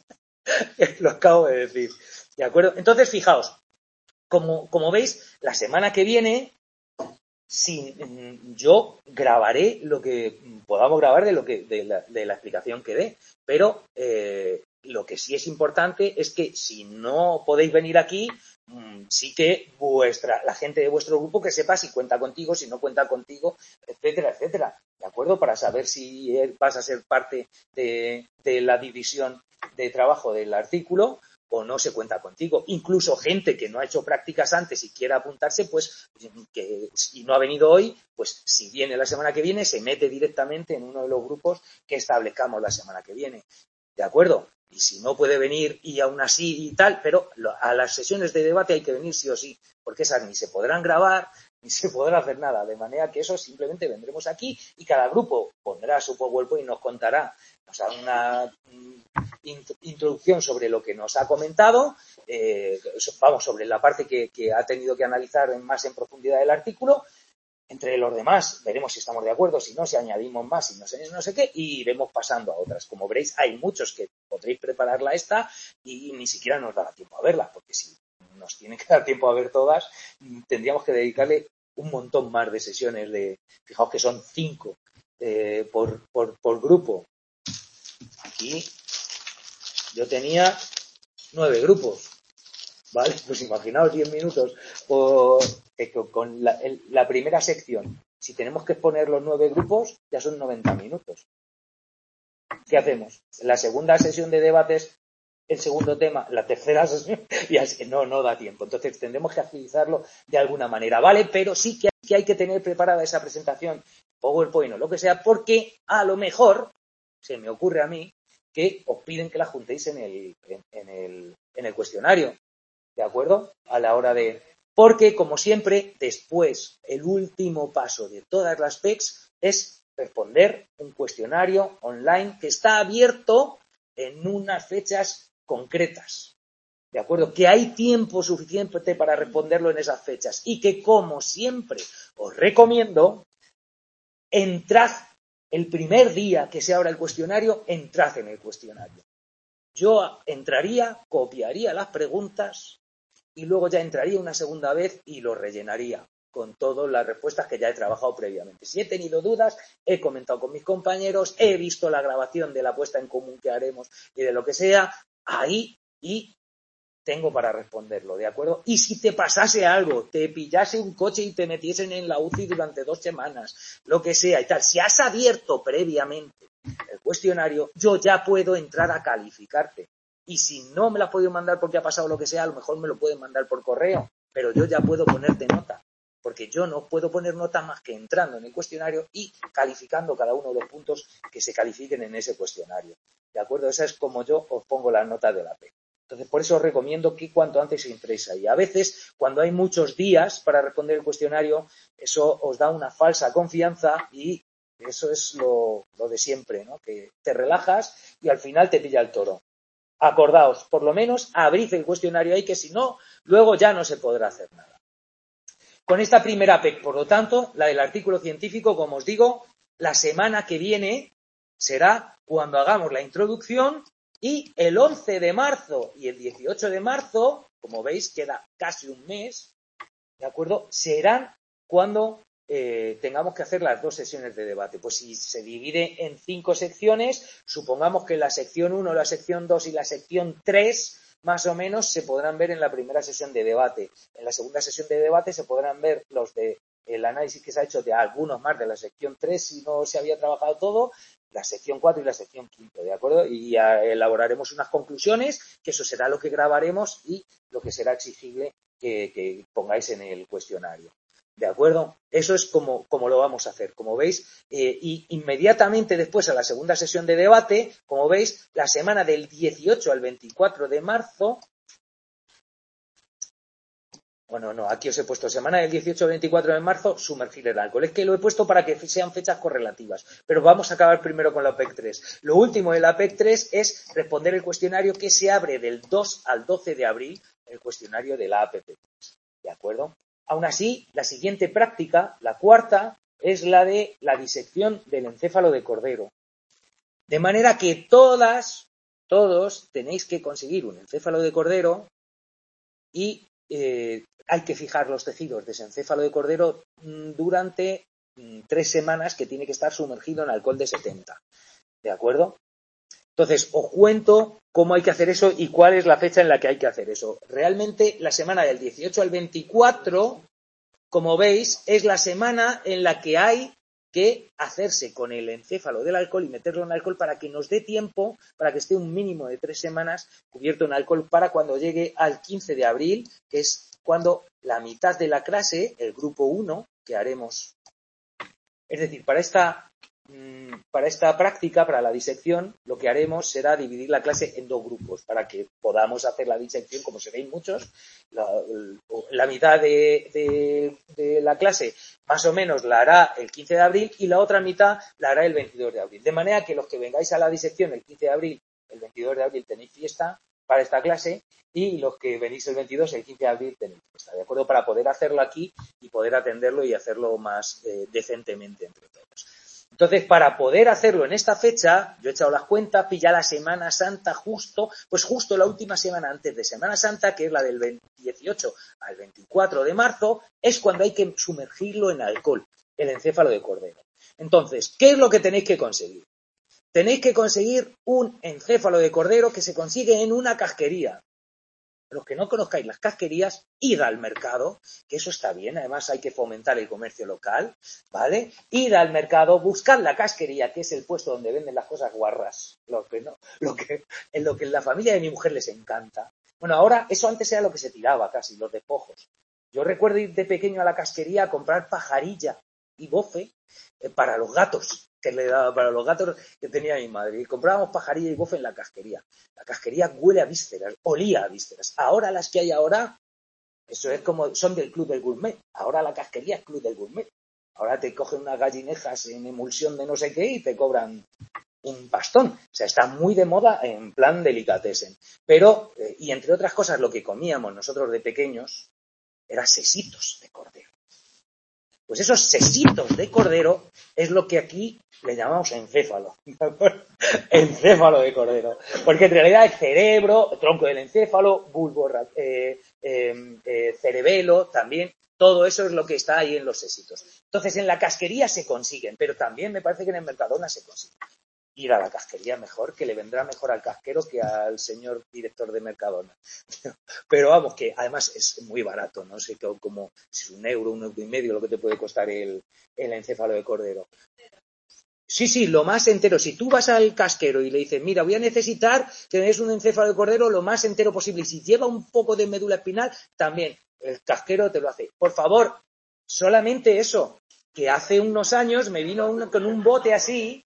lo acabo de decir. ¿De acuerdo? Entonces, fijaos, como, como veis, la semana que viene, si, yo grabaré lo que podamos grabar de, lo que, de, la, de la explicación que dé, pero eh, lo que sí es importante es que si no podéis venir aquí, sí que vuestra, la gente de vuestro grupo que sepa si cuenta contigo, si no cuenta contigo, etcétera, etcétera, ¿de acuerdo? Para saber si vas a ser parte de, de la división de trabajo del artículo o no se cuenta contigo. Incluso gente que no ha hecho prácticas antes y quiera apuntarse, pues, que si no ha venido hoy, pues si viene la semana que viene, se mete directamente en uno de los grupos que establezcamos la semana que viene. ¿De acuerdo? y si no puede venir y aún así y tal, pero a las sesiones de debate hay que venir sí o sí, porque esas ni se podrán grabar, ni se podrá hacer nada, de manera que eso simplemente vendremos aquí y cada grupo pondrá su PowerPoint y nos contará, nos hará una introducción sobre lo que nos ha comentado, eh, vamos, sobre la parte que, que ha tenido que analizar más en profundidad el artículo. Entre los demás veremos si estamos de acuerdo, si no, si añadimos más, si no sé, no sé qué, y iremos pasando a otras. Como veréis, hay muchos que podréis prepararla esta y ni siquiera nos dará tiempo a verla, porque si nos tiene que dar tiempo a ver todas, tendríamos que dedicarle un montón más de sesiones de, fijaos que son cinco eh, por, por, por grupo. Aquí yo tenía nueve grupos, ¿vale? Pues imaginaos diez minutos por, eh, con la, el, la primera sección. Si tenemos que exponer los nueve grupos, ya son noventa minutos. ¿Qué hacemos? La segunda sesión de debates, el segundo tema, la tercera sesión, y así, no, no da tiempo. Entonces tendremos que agilizarlo de alguna manera, ¿vale? Pero sí que hay, que hay que tener preparada esa presentación, PowerPoint o lo que sea, porque a lo mejor, se me ocurre a mí, que os piden que la juntéis en el, en, en el, en el cuestionario. ¿De acuerdo? A la hora de... Porque, como siempre, después, el último paso de todas las P E Cs es responder un cuestionario online que está abierto en unas fechas concretas. ¿De acuerdo? Que hay tiempo suficiente para responderlo en esas fechas. Y que, como siempre, os recomiendo, entrad el primer día que se abra el cuestionario, entrad en el cuestionario. Yo entraría, copiaría las preguntas y luego ya entraría una segunda vez y lo rellenaría con todas las respuestas que ya he trabajado previamente. Si he tenido dudas, he comentado con mis compañeros, he visto la grabación de la puesta en común que haremos y de lo que sea, ahí y tengo para responderlo, ¿de acuerdo? Y si te pasase algo, te pillase un coche y te metiesen en la U C I durante dos semanas, lo que sea y tal, si has abierto previamente el cuestionario, yo ya puedo entrar a calificarte. Y si no me la has podido mandar porque ha pasado lo que sea, a lo mejor me lo pueden mandar por correo, pero yo ya puedo ponerte nota, porque yo no puedo poner nota más que entrando en el cuestionario y calificando cada uno de los puntos que se califiquen en ese cuestionario. ¿De acuerdo? Esa es como yo os pongo las notas de la P E C. Entonces, por eso os recomiendo que cuanto antes entréis ahí. A veces, cuando hay muchos días para responder el cuestionario, eso os da una falsa confianza y eso es lo, lo de siempre, ¿no? Que te relajas y al final te pilla el toro. Acordaos, por lo menos abrid el cuestionario ahí, que si no, luego ya no se podrá hacer nada. Con esta primera P E C, por lo tanto, la del artículo científico, como os digo, la semana que viene será cuando hagamos la introducción y el once de marzo y el dieciocho de marzo, como veis, queda casi un mes, ¿de acuerdo? Serán cuando eh, tengamos que hacer las dos sesiones de debate. Pues si se divide en cinco secciones, supongamos que la sección uno, la sección dos y la sección tres más o menos se podrán ver en la primera sesión de debate. En la segunda sesión de debate se podrán ver los de el análisis que se ha hecho de algunos más de la sección tres si no se había trabajado todo, la sección cuatro y la sección quinto, ¿de acuerdo? Y ya elaboraremos unas conclusiones, que eso será lo que grabaremos y lo que será exigible que, que pongáis en el cuestionario. ¿De acuerdo? Eso es como, como lo vamos a hacer, como veis. Eh, y inmediatamente después a la segunda sesión de debate, como veis, la semana del dieciocho al veinticuatro de marzo. Bueno, no, aquí os he puesto semana del dieciocho al veinticuatro de marzo, sumergir el alcohol. Es que lo he puesto para que sean fechas correlativas. Pero vamos a acabar primero con la P E C tres. Lo último de la P E C tres es responder el cuestionario que se abre del dos al doce de abril, el cuestionario de la A P P tres. ¿De acuerdo? Aún así, la siguiente práctica, la cuarta, es la de la disección del encéfalo de cordero. De manera que todas, todos tenéis que conseguir un encéfalo de cordero y eh, hay que fijar los tejidos de ese encéfalo de cordero durante mm, tres semanas que tiene que estar sumergido en alcohol de setenta. ¿De acuerdo? Entonces, os cuento cómo hay que hacer eso y cuál es la fecha en la que hay que hacer eso. Realmente, la semana del dieciocho al veinticuatro, como veis, es la semana en la que hay que hacerse con el encéfalo del alcohol y meterlo en alcohol para que nos dé tiempo, para que esté un mínimo de tres semanas cubierto en alcohol para cuando llegue al quince de abril, que es cuando la mitad de la clase, el grupo uno, que haremos. Es decir, para esta para esta práctica, para la disección, lo que haremos será dividir la clase en dos grupos para que podamos hacer la disección, como se ven muchos. La, la mitad de, de, de la clase más o menos la hará el quince de abril y la otra mitad la hará el veintidós de abril. De manera que los que vengáis a la disección el quince de abril, el veintidós de abril tenéis fiesta para esta clase y los que venís el veintidós, el quince de abril tenéis fiesta, ¿de acuerdo? Para poder hacerlo aquí y poder atenderlo y hacerlo más eh, decentemente entre todos. Entonces, para poder hacerlo en esta fecha, yo he echado las cuentas, pilla la Semana Santa justo, pues justo la última semana antes de Semana Santa, que es la del dieciocho al veinticuatro de marzo, es cuando hay que sumergirlo en alcohol, el encéfalo de cordero. Entonces, ¿qué es lo que tenéis que conseguir? Tenéis que conseguir un encéfalo de cordero que se consigue en una casquería. Los que no conozcáis las casquerías, id al mercado, que eso está bien, además hay que fomentar el comercio local, ¿vale? Id al mercado, buscad la casquería, que es el puesto donde venden las cosas guarras, lo que no, lo que, en lo que en la familia de mi mujer les encanta. Bueno, ahora, eso antes era lo que se tiraba casi, los despojos. Yo recuerdo ir de pequeño a la casquería a comprar pajarilla y bofe eh, para los gatos, que le daba para los gatos que tenía mi madre. Y comprábamos pajarilla y bofe en la casquería. La casquería huele a vísceras, olía a vísceras. Ahora las que hay ahora, eso es como, son del Club del Gourmet. Ahora la casquería es Club del Gourmet. Ahora te cogen unas gallinejas en emulsión de no sé qué y te cobran un pastón. O sea, está muy de moda en plan delicatessen. Pero, eh, y entre otras cosas, lo que comíamos nosotros de pequeños eran sesitos de cordero. Pues esos sesitos de cordero es lo que aquí le llamamos encéfalo. Encéfalo de cordero. Porque en realidad el cerebro, el tronco del encéfalo, bulbo, eh, eh, eh, cerebelo, también, todo eso es lo que está ahí en los sesitos. Entonces en la casquería se consiguen, pero también me parece que en el Mercadona se consiguen. Ir a la casquería mejor, que le vendrá mejor al casquero que al señor director de Mercadona. Pero vamos, que además es muy barato, no sé, como si es un euro, un euro y medio lo que te puede costar el, el encéfalo de cordero. Sí, sí, lo más entero. Si tú vas al casquero y le dices, mira, voy a necesitar que me des un encéfalo de cordero lo más entero posible. Y si lleva un poco de médula espinal, también el casquero te lo hace. Por favor, solamente eso, que hace unos años me vino un, con un bote así,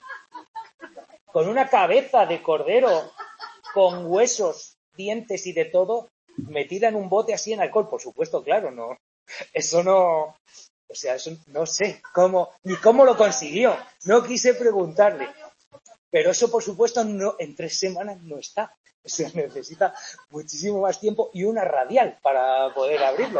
con una cabeza de cordero, con huesos, dientes y de todo, metida en un bote así en alcohol. Por supuesto, claro, no. Eso no... O sea, eso no sé cómo, ni cómo lo consiguió. No quise preguntarle. Pero eso, por supuesto, no, en tres semanas no está. O sea, necesita muchísimo más tiempo y una radial para poder abrirlo.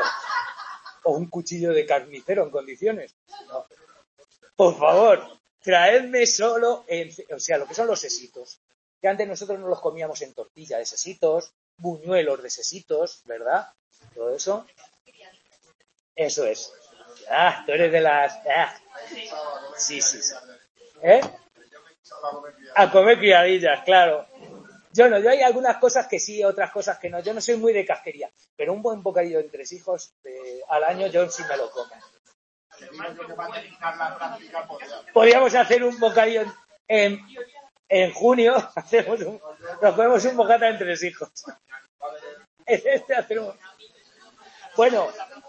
O un cuchillo de carnicero en condiciones. No. Por favor, traedme solo, en, o sea, lo que son los sesitos. Que antes nosotros no los comíamos en tortilla de sesitos, buñuelos de sesitos, ¿verdad? Todo eso. Eso es. Ah, tú eres de las... Ah. Sí, sí, sí. ¿Eh? A comer criadillas, claro. Yo no, yo hay algunas cosas que sí, otras cosas que no. Yo no soy muy de casquería, pero un buen bocadillo de tres hijos eh, al año yo sí me lo como. Podríamos hacer un bocadillo en, en junio, hacemos un, nos comemos un bocata en tres hijos. Este hacer un... Bueno,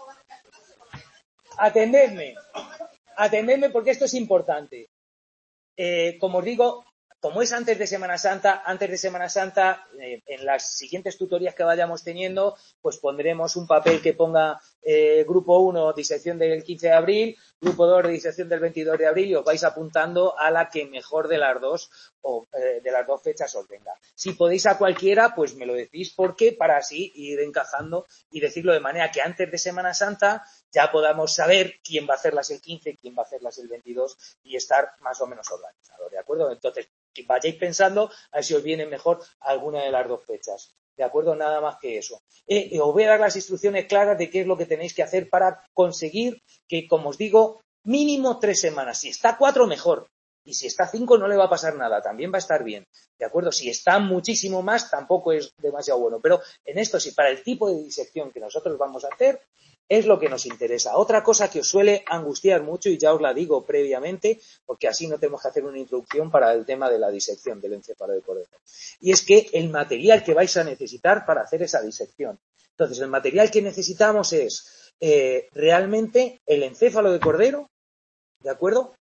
atendedme, atendedme porque esto es importante. Eh, como os digo, como es antes de Semana Santa, antes de Semana Santa, eh, en las siguientes tutorías que vayamos teniendo, pues pondremos un papel que ponga eh, grupo uno, disección del quince de abril, grupo dos, disección del veintidós de abril, y os vais apuntando a la que mejor de las dos, o eh, de las dos fechas os venga. Si podéis a cualquiera, pues me lo decís, porque para así ir encajando y decirlo de manera que antes de Semana Santa ya podamos saber quién va a hacerlas el quince, quién va a hacerlas el veintidós y estar más o menos organizados, ¿de acuerdo? Entonces, que vayáis pensando a ver si os viene mejor alguna de las dos fechas. ¿De acuerdo? Nada más que eso. Eh, eh, os voy a dar las instrucciones claras de qué es lo que tenéis que hacer para conseguir que, como os digo, mínimo tres semanas. Si está cuatro, mejor. Y si está cinco, no le va a pasar nada. También va a estar bien. ¿De acuerdo? Si está muchísimo más, tampoco es demasiado bueno. Pero en esto sí, para el tipo de disección que nosotros vamos a hacer, es lo que nos interesa. Otra cosa que os suele angustiar mucho, y ya os la digo previamente, porque así no tenemos que hacer una introducción para el tema de la disección del encéfalo de cordero. Y es que el material que vais a necesitar para hacer esa disección. Entonces, el material que necesitamos es eh, realmente el encéfalo de cordero, ¿de acuerdo?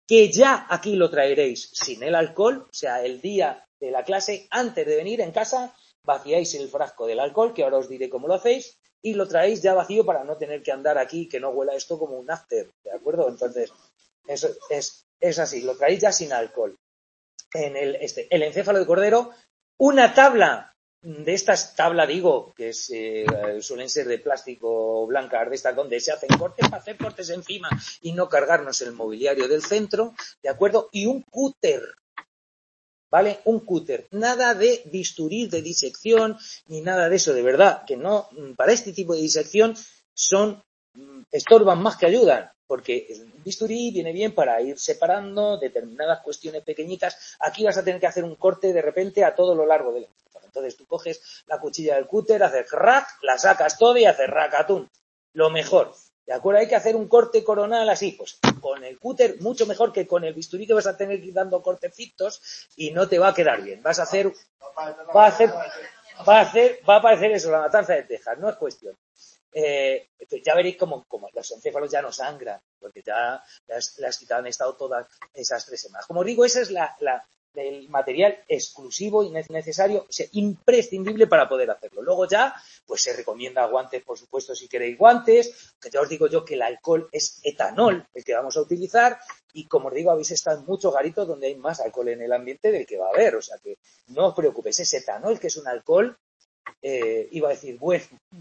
que ya aquí lo traeréis sin el alcohol, o sea, el día de la clase, antes de venir en casa, vaciáis el frasco del alcohol, que ahora os diré cómo lo hacéis, y lo traéis ya vacío para no tener que andar aquí, que no huela esto como un after, ¿de acuerdo? Entonces, eso es, es así, lo traéis ya sin alcohol. En el, este, el encéfalo de cordero, una tabla de estas, tabla digo, que es, eh, suelen ser de plástico blanca, de estas donde se hacen cortes para hacer cortes encima y no cargarnos el mobiliario del centro, ¿de acuerdo? Y un cúter, ¿vale? Un cúter. Nada de bisturí de disección ni nada de eso, de verdad, que no, para este tipo de disección son, estorban más que ayudan, porque el bisturí viene bien para ir separando determinadas cuestiones pequeñitas. Aquí vas a tener que hacer un corte de repente a todo lo largo del encéfalo. Entonces tú coges la cuchilla del cúter, haces crack, la sacas todo y haces racatún. Lo mejor. ¿De acuerdo? Hay que hacer un corte coronal así, pues con el cúter mucho mejor que con el bisturí, que vas a tener que ir dando cortecitos y no te va a quedar bien. Vas a hacer, va a hacer, va a hacer, va a parecer eso, la matanza de Texas, no es cuestión. Eh, ya veréis como, como los encéfalos ya no sangran, porque ya las, las quitadas han estado todas esas tres semanas. Como digo, ese es la, la, el material exclusivo y necesario, o sea, imprescindible para poder hacerlo. Luego ya, pues se recomienda guantes, por supuesto, si queréis guantes, que ya os digo yo que el alcohol es etanol el que vamos a utilizar, y como os digo, habéis estado en muchos garitos donde hay más alcohol en el ambiente del que va a haber, o sea que no os preocupéis, es etanol, que es un alcohol, eh, iba a decir, bueno,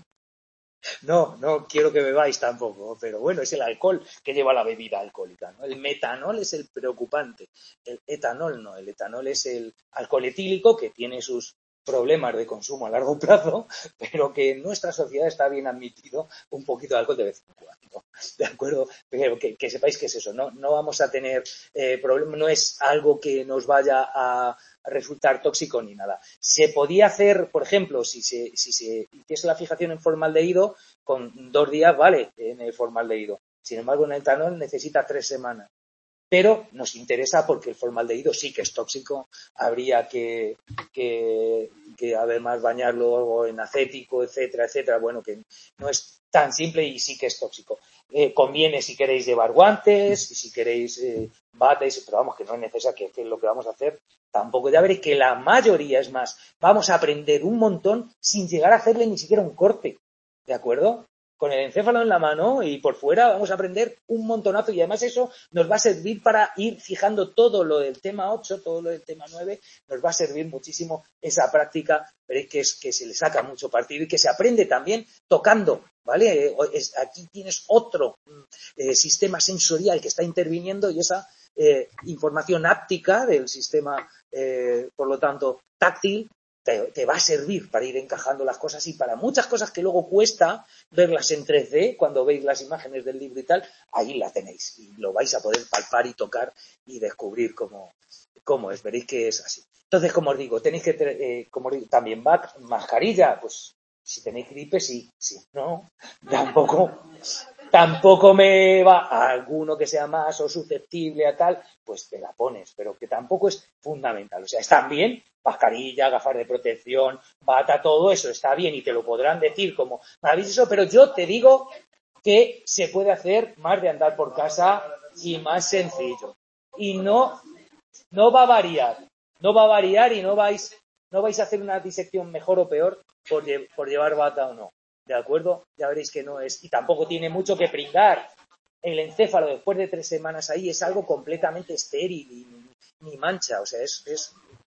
no, no quiero que bebáis tampoco, pero bueno, es el alcohol que lleva la bebida alcohólica, ¿no? El metanol es el preocupante, el etanol no, el etanol es el alcohol etílico que tiene sus problemas de consumo a largo plazo, pero que en nuestra sociedad está bien admitido un poquito de alcohol de vez en cuando, ¿de acuerdo? Pero que, que sepáis que es eso, no, no vamos a tener eh, problemas, no es algo que nos vaya a resultar tóxico ni nada. Se podía hacer, por ejemplo, si se, si se hiciese la fijación en formaldehído, con dos días vale en el formaldehído. Sin embargo, en el etanol necesita tres semanas. Pero nos interesa porque el formaldehído sí que es tóxico. Habría que, que, que además bañarlo en acético, etcétera, etcétera. Bueno, que no es tan simple y sí que es tóxico. Eh, conviene si queréis llevar guantes, y si queréis eh, bates, pero vamos, que no es necesario, que es lo que vamos a hacer. Tampoco, ya veréis que la mayoría, es más, vamos a aprender un montón sin llegar a hacerle ni siquiera un corte, ¿de acuerdo? Con el encéfalo en la mano y por fuera vamos a aprender un montonazo, y además eso nos va a servir para ir fijando todo lo del tema ocho, todo lo del tema nueve, nos va a servir muchísimo esa práctica, veréis que, es, que se le saca mucho partido y que se aprende también tocando, ¿vale? Es, aquí tienes otro eh, sistema sensorial que está interviniendo, y esa eh, información áptica del sistema, eh, por lo tanto, táctil, te, te va a servir para ir encajando las cosas, y para muchas cosas que luego cuesta verlas en tres D, cuando veis las imágenes del libro y tal, ahí la tenéis y lo vais a poder palpar y tocar y descubrir cómo, cómo es, veréis que es así. Entonces, como os digo, tenéis que, eh, como os digo, también va mascarilla, pues si tenéis gripe, sí, sí, no, tampoco, tampoco me va a alguno que sea más o susceptible a tal, pues te la pones, pero que tampoco es fundamental. O sea, están bien, mascarilla, gafas de protección, bata, todo eso está bien y te lo podrán decir como maravilloso, pero yo te digo que se puede hacer más de andar por casa y más sencillo. Y no, no va a variar, no va a variar y no vais, no vais a hacer una disección mejor o peor por, lle- por llevar bata o no. ¿De acuerdo? Ya veréis que no es. Y tampoco tiene mucho que pringar. El encéfalo después de tres semanas ahí es algo completamente estéril y ni, ni mancha. O sea, es, es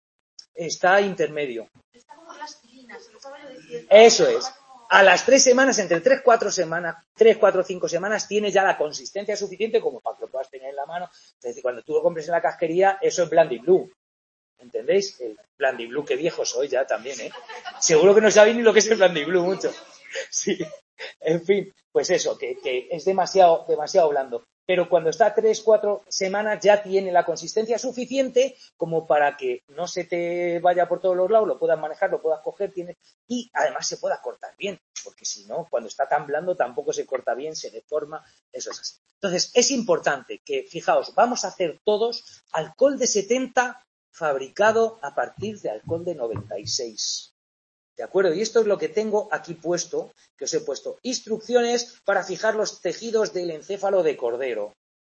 está intermedio. Eso es. A las tres semanas, entre tres, cuatro semanas, tres, cuatro, cinco semanas, tiene ya la consistencia suficiente como para que lo puedas tener en la mano. Es decir, cuando tú lo compres en la casquería, eso es Blandy Blue. ¿Entendéis? El Blandy Blue, qué viejo soy ya también, ¿eh? Seguro que no sabéis ni lo que es el Blandy Blue mucho. Sí. En fin, pues eso, que, que es demasiado, demasiado blando. Pero cuando está tres, cuatro semanas ya tiene la consistencia suficiente como para que no se te vaya por todos los lados, lo puedas manejar, lo puedas coger, tiene, y además se pueda cortar bien, porque si no, cuando está tan blando tampoco se corta bien, se deforma, eso es así. Entonces, es importante que, fijaos, vamos a hacer todos alcohol de setenta fabricado a partir de alcohol de noventa y seis. ¿De acuerdo? Y esto es lo que tengo aquí puesto, que os he puesto instrucciones para fijar los tejidos del encéfalo de cordero.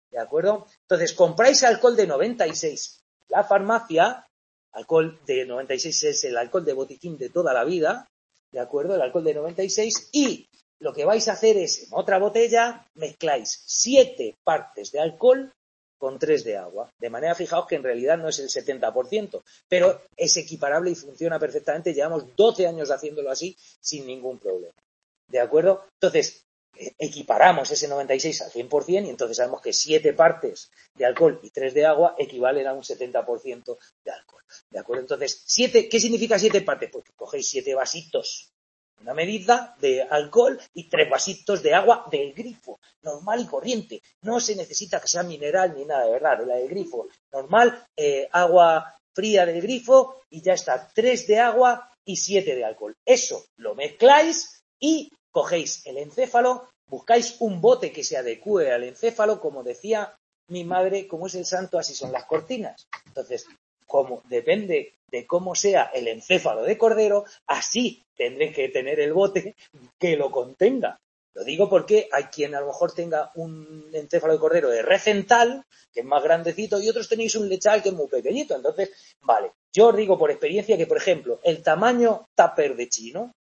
¿de acuerdo? Entonces, compráis alcohol de noventa y seis. La farmacia, alcohol de noventa y seis es el alcohol de botiquín de toda la vida, ¿de acuerdo? El alcohol de noventa y seis, y lo que vais a hacer es, en otra botella, mezcláis siete partes de alcohol con tres de agua. De manera, fijaos que en realidad no es el setenta por ciento, pero es equiparable y funciona perfectamente. Llevamos doce años haciéndolo así sin ningún problema. ¿De acuerdo? Entonces, equiparamos ese noventa y seis al cien por ciento y entonces sabemos que siete partes de alcohol y tres de agua equivalen a un setenta por ciento de alcohol. ¿De acuerdo? Entonces, siete, ¿qué significa siete partes? Pues que cogéis siete vasitos, una medida de alcohol y tres vasitos de agua del grifo, normal y corriente. No se necesita que sea mineral ni nada, de verdad, la del grifo. Normal, eh, agua fría del grifo y ya está. Tres de agua y siete de alcohol. Eso lo mezcláis y cogéis el encéfalo, buscáis un bote que se adecue al encéfalo, como decía mi madre, como es el santo, así son las cortinas. Entonces, como depende de cómo sea el encéfalo de cordero, así tendré que tener el bote que lo contenga. Lo digo porque hay quien a lo mejor tenga un encéfalo de cordero de recental, que es más grandecito, y otros tenéis un lechal que es muy pequeñito. Entonces, vale, yo os digo por experiencia que, por ejemplo, el tamaño tupper de chino,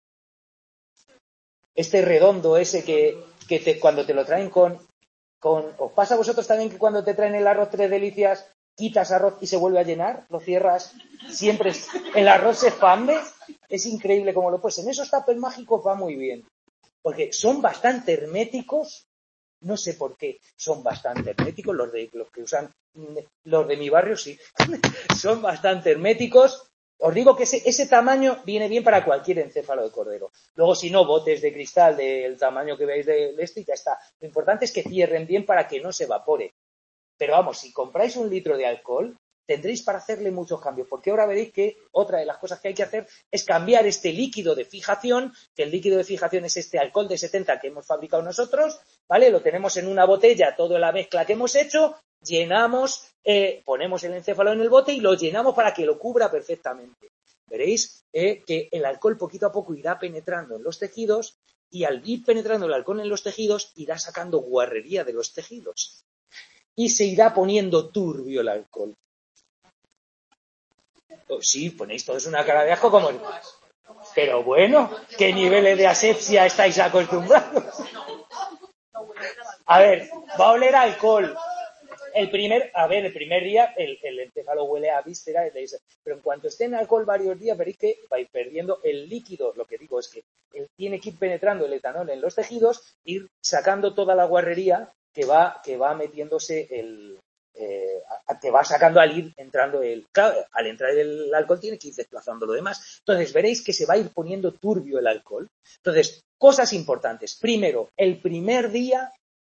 este redondo ese que, que te, cuando te lo traen con, con... ¿Os pasa a vosotros también que cuando te traen el arroz Tres Delicias quitas arroz y se vuelve a llenar? Lo cierras, siempre el arroz se expande. Es increíble cómo lo pues en esos tuppers mágicos va muy bien, porque son bastante herméticos. No sé por qué son bastante herméticos, los de los que usan los de mi barrio sí, son bastante herméticos. Os digo que ese, ese tamaño viene bien para cualquier encéfalo de cordero. Luego, si no, botes de cristal del tamaño que veis de este y ya está. Lo importante es que cierren bien para que no se evapore. Pero vamos, si compráis un litro de alcohol, tendréis para hacerle muchos cambios, porque ahora veréis que otra de las cosas que hay que hacer es cambiar este líquido de fijación, que el líquido de fijación es este alcohol de setenta que hemos fabricado nosotros, ¿vale? Lo tenemos en una botella, toda la mezcla que hemos hecho, llenamos, eh, ponemos el encéfalo en el bote y lo llenamos para que lo cubra perfectamente. Veréis eh, que el alcohol poquito a poco irá penetrando en los tejidos y al ir penetrando el alcohol en los tejidos irá sacando guarrería de los tejidos y se irá poniendo turbio el alcohol. Oh, sí, ponéis todos una cara de asco como... Pero bueno, ¿qué niveles de asepsia estáis acostumbrados? A ver, va a oler a alcohol. El primer, a ver, el primer día el, el encéfalo huele a víscera, pero en cuanto esté en alcohol varios días veréis que vais perdiendo el líquido. Lo que digo es que él tiene que ir penetrando el etanol en los tejidos, ir sacando toda la guarrería que va, que va metiéndose el, eh, que va sacando al ir entrando el, claro, al entrar el alcohol tiene que ir desplazando lo demás. Entonces veréis que se va a ir poniendo turbio el alcohol. Entonces, cosas importantes. Primero, el primer día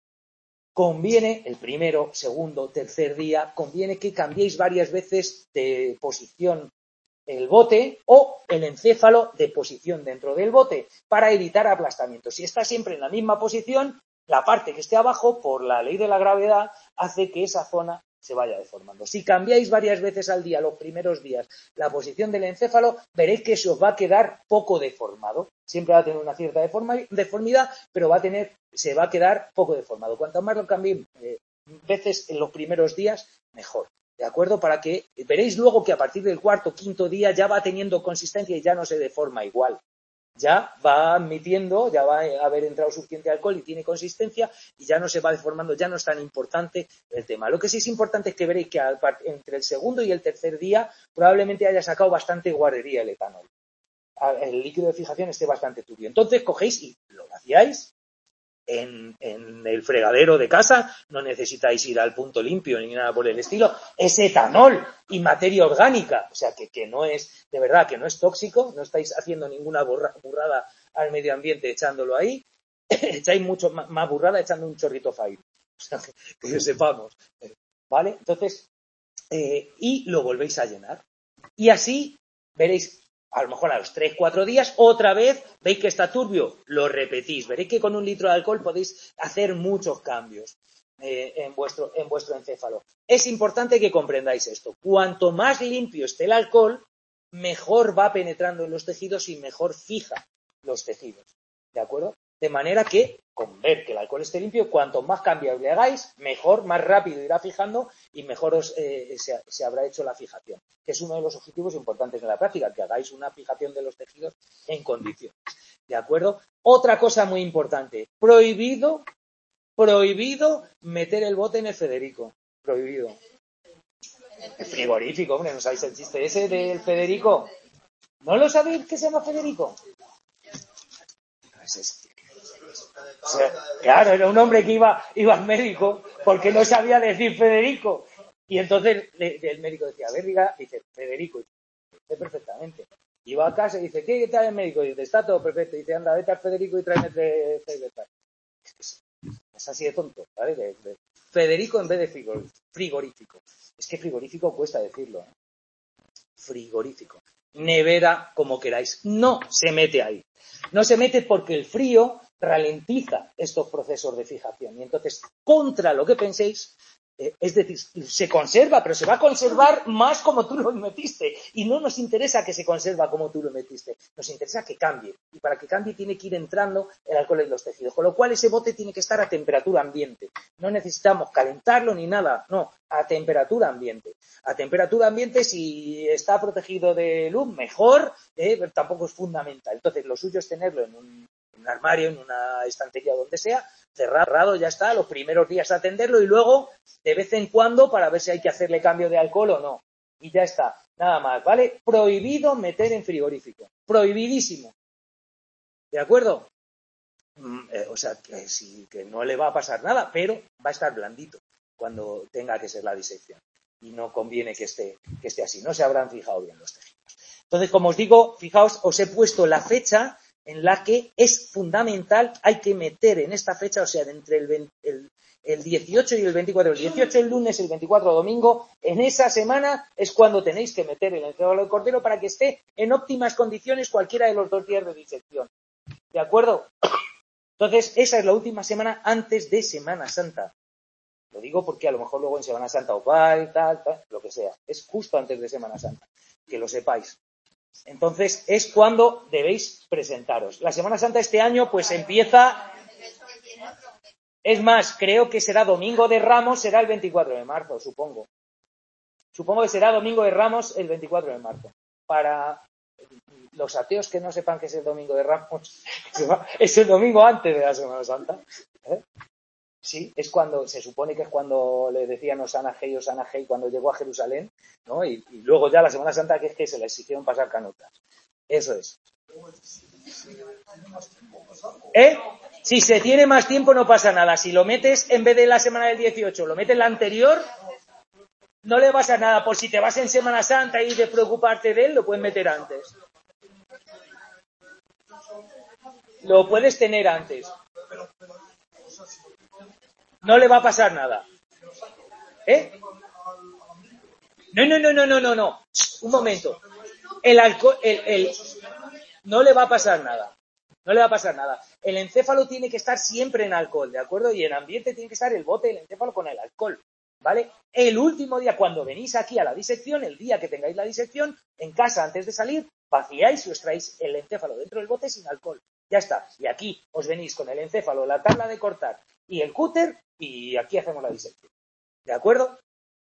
conviene, el primero, segundo, tercer día, conviene que cambiéis varias veces de posición el bote o el encéfalo de posición dentro del bote para evitar aplastamiento. Si está siempre en la misma posición, la parte que esté abajo, por la ley de la gravedad, hace que esa zona se vaya deformando. Si cambiáis varias veces al día, los primeros días, la posición del encéfalo, veréis que se os va a quedar poco deformado. Siempre va a tener una cierta deformidad, pero va a tener, se va a quedar poco deformado. Cuanto más lo cambiéis eh, veces en los primeros días, mejor. ¿De acuerdo? Para que veréis luego que a partir del cuarto o quinto día ya va teniendo consistencia y ya no se deforma igual. Ya va admitiendo, ya va a haber entrado suficiente alcohol y tiene consistencia y ya no se va deformando, ya no es tan importante el tema. Lo que sí es importante es que veréis que entre el segundo y el tercer día probablemente haya sacado bastante guarrería el etanol. El líquido de fijación esté bastante turbio. Entonces cogéis y lo vaciáis en, en el fregadero de casa, no necesitáis ir al punto limpio ni nada por el estilo. Es etanol y materia orgánica, o sea que, que no es, de verdad, que no es tóxico, no estáis haciendo ninguna burra, burrada al medio ambiente echándolo ahí, echáis mucho más, más burrada echando un chorrito fail, o sea que, que lo sepamos, ¿vale? Entonces, eh, y lo volvéis a llenar. Y así veréis, a lo mejor a los tres cuatro días, otra vez veis que está turbio, lo repetís. Veréis que con un litro de alcohol podéis hacer muchos cambios eh, en, vuestro, en vuestro encéfalo. Es importante que comprendáis esto. Cuanto más limpio esté el alcohol, mejor va penetrando en los tejidos y mejor fija los tejidos. ¿De acuerdo? De manera que, con ver que el alcohol esté limpio, cuanto más cambios le hagáis, mejor, más rápido irá fijando y mejor os, eh, se, se habrá hecho la fijación. Que es uno de los objetivos importantes en la práctica, que hagáis una fijación de los tejidos en condiciones. ¿De acuerdo? Otra cosa muy importante. Prohibido, prohibido meter el bote en el Federico. Prohibido. El frigorífico, hombre, ¿no sabéis el chiste ese del Federico? ¿No lo sabéis que se llama Federico? Pues es, o sea, claro, era un hombre que iba, iba al médico porque no sabía decir Federico. Y entonces le, el médico decía, a ver, diga, dice, Federico, y dice, perfectamente. Iba a casa y dice, ¿qué tal el médico? Y dice, está todo perfecto. Y dice, anda, vete al Federico y tráeme tres cervezas. Es que es, es así de tonto, ¿vale? De, de, Federico en vez de frigorífico. Es que frigorífico cuesta decirlo, ¿eh? Frigorífico. Nevera, como queráis. No se mete ahí. No se mete porque el frío ralentiza estos procesos de fijación. Y entonces, contra lo que penséis, eh, es decir, se conserva, pero se va a conservar más como tú lo metiste. Y no nos interesa que se conserva como tú lo metiste. Nos interesa que cambie. Y para que cambie tiene que ir entrando el alcohol en los tejidos. Con lo cual, ese bote tiene que estar a temperatura ambiente. No necesitamos calentarlo ni nada. No, a temperatura ambiente. A temperatura ambiente, si está protegido de luz, mejor, eh, pero tampoco es fundamental. Entonces, lo suyo es tenerlo en un, en un armario, en una estantería, donde sea, cerrado, ya está, los primeros días atenderlo y luego, de vez en cuando, para ver si hay que hacerle cambio de alcohol o no. Y ya está, nada más, ¿vale? Prohibido meter en frigorífico. Prohibidísimo. ¿De acuerdo? Mm, eh, o sea, que, sí, que no le va a pasar nada, pero va a estar blandito cuando tenga que ser la disección. Y no conviene que esté, que esté así. No se habrán fijado bien los tejidos. Entonces, como os digo, fijaos, os he puesto la fecha en la que es fundamental, hay que meter en esta fecha, o sea, entre el, veinte, el, el dieciocho y el veinticuatro, el dieciocho el lunes, el veinticuatro domingo, en esa semana es cuando tenéis que meter el encéfalo de cordero para que esté en óptimas condiciones cualquiera de los dos días de disección. ¿De acuerdo? Entonces, esa es la última semana antes de Semana Santa. Lo digo porque a lo mejor luego en Semana Santa os va y tal, tal, lo que sea. Es justo antes de Semana Santa, que lo sepáis. Entonces, es cuando debéis presentaros. La Semana Santa este año, pues empieza... Es más, creo que será Domingo de Ramos, será el veinticuatro de marzo, supongo. Supongo que será Domingo de Ramos el veinticuatro de marzo. Para los ateos que no sepan que es el Domingo de Ramos, es el domingo antes de la Semana Santa. ¿Eh? Sí, es cuando, se supone que es cuando le decían Osana Hei, Osana Hei, cuando llegó a Jerusalén, ¿no? Y, y luego ya la Semana Santa, que es que se le exigieron pasar canutas. Eso es. ¿Eh? Si se tiene más tiempo no pasa nada. Si lo metes en vez de la semana del dieciocho, lo metes la anterior, no le pasa nada. Por si te vas en Semana Santa y de preocuparte de él, lo puedes meter antes. Lo puedes tener antes. No le va a pasar nada. ¿Eh? No, no, no, no, no, no, no. Un momento. El alcohol, el, el... no le va a pasar nada. No le va a pasar nada. El encéfalo tiene que estar siempre en alcohol, ¿de acuerdo? Y en ambiente tiene que estar el bote del encéfalo con el alcohol, ¿vale? El último día, cuando venís aquí a la disección, el día que tengáis la disección, en casa antes de salir, vaciáis y os traéis el encéfalo dentro del bote sin alcohol. Ya está. Y aquí os venís con el encéfalo, la tabla de cortar y el cúter y aquí hacemos la disección. ¿De acuerdo?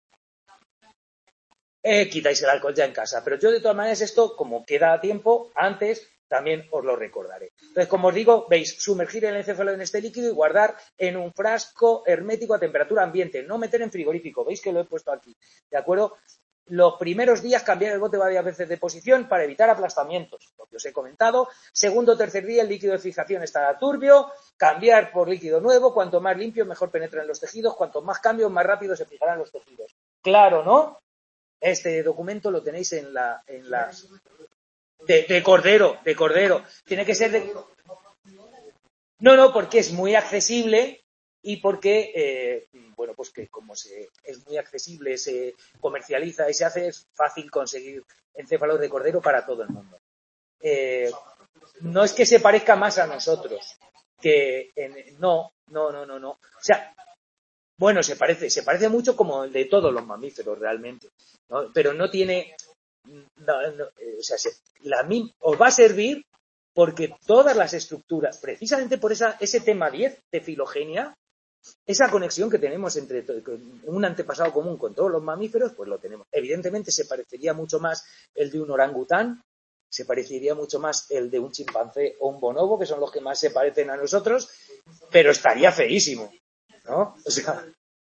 Eh, quitáis el alcohol ya en casa. Pero yo, de todas maneras, esto, como queda tiempo, antes también os lo recordaré. Entonces, como os digo, veis, sumergir el encéfalo en este líquido y guardar en un frasco hermético a temperatura ambiente. No meter en frigorífico. Veis que lo he puesto aquí. ¿De acuerdo? Los primeros días cambiar el bote varias veces de posición para evitar aplastamientos, lo que os he comentado. Segundo o tercer día el líquido de fijación estará turbio, cambiar por líquido nuevo, cuanto más limpio mejor penetra en los tejidos, cuanto más cambios más rápido se fijarán los tejidos. Claro, ¿no? Este documento lo tenéis en la... En la... De, de Cordero, de Cordero. Tiene que ser de... No, no, porque es muy accesible y porque, eh, bueno, pues que como se, es muy accesible, se comercializa y se hace, es fácil conseguir encéfalos de cordero para todo el mundo. Eh, no es que se parezca más a nosotros, que en, no, no, no, no, no. O sea, bueno, se parece, se parece mucho como el de todos los mamíferos realmente, ¿no? Pero no tiene, no, no, eh, o sea, se, la, os va a servir porque todas las estructuras, precisamente por esa, ese tema diez de filogenia, esa conexión que tenemos entre un antepasado común con todos los mamíferos, pues lo tenemos. Evidentemente se parecería mucho más el de un orangután, se parecería mucho más el de un chimpancé o un bonobo, que son los que más se parecen a nosotros, pero estaría feísimo, ¿no? O sea,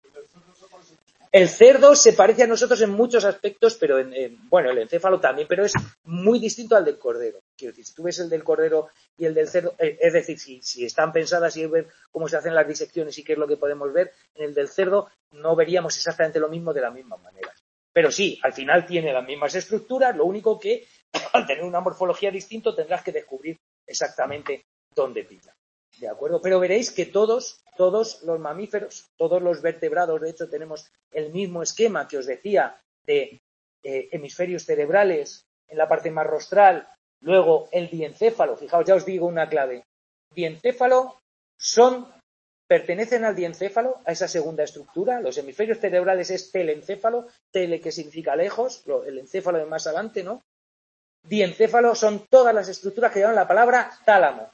el cerdo se parece a nosotros en muchos aspectos, pero en, en, bueno, el encéfalo también, pero es muy distinto al del cordero. Quiero decir, si tú ves el del cordero y el del cerdo, eh, es decir, si, si están pensadas y ver cómo se hacen las disecciones y qué es lo que podemos ver, en el del cerdo no veríamos exactamente lo mismo de la misma manera. Pero sí, al final tiene las mismas estructuras, lo único que al tener una morfología distinta tendrás que descubrir exactamente dónde pilla. ¿De acuerdo? Pero veréis que todos, todos los mamíferos, todos los vertebrados, de hecho, tenemos el mismo esquema que os decía de eh, hemisferios cerebrales en la parte más rostral, luego el diencéfalo. Fijaos, ya os digo una clave. Diencéfalo son, pertenecen al diencéfalo, a esa segunda estructura. Los hemisferios cerebrales es telencéfalo, tele que significa lejos, el encéfalo de más adelante, ¿no? Diencéfalo son todas las estructuras que llevan la palabra tálamo.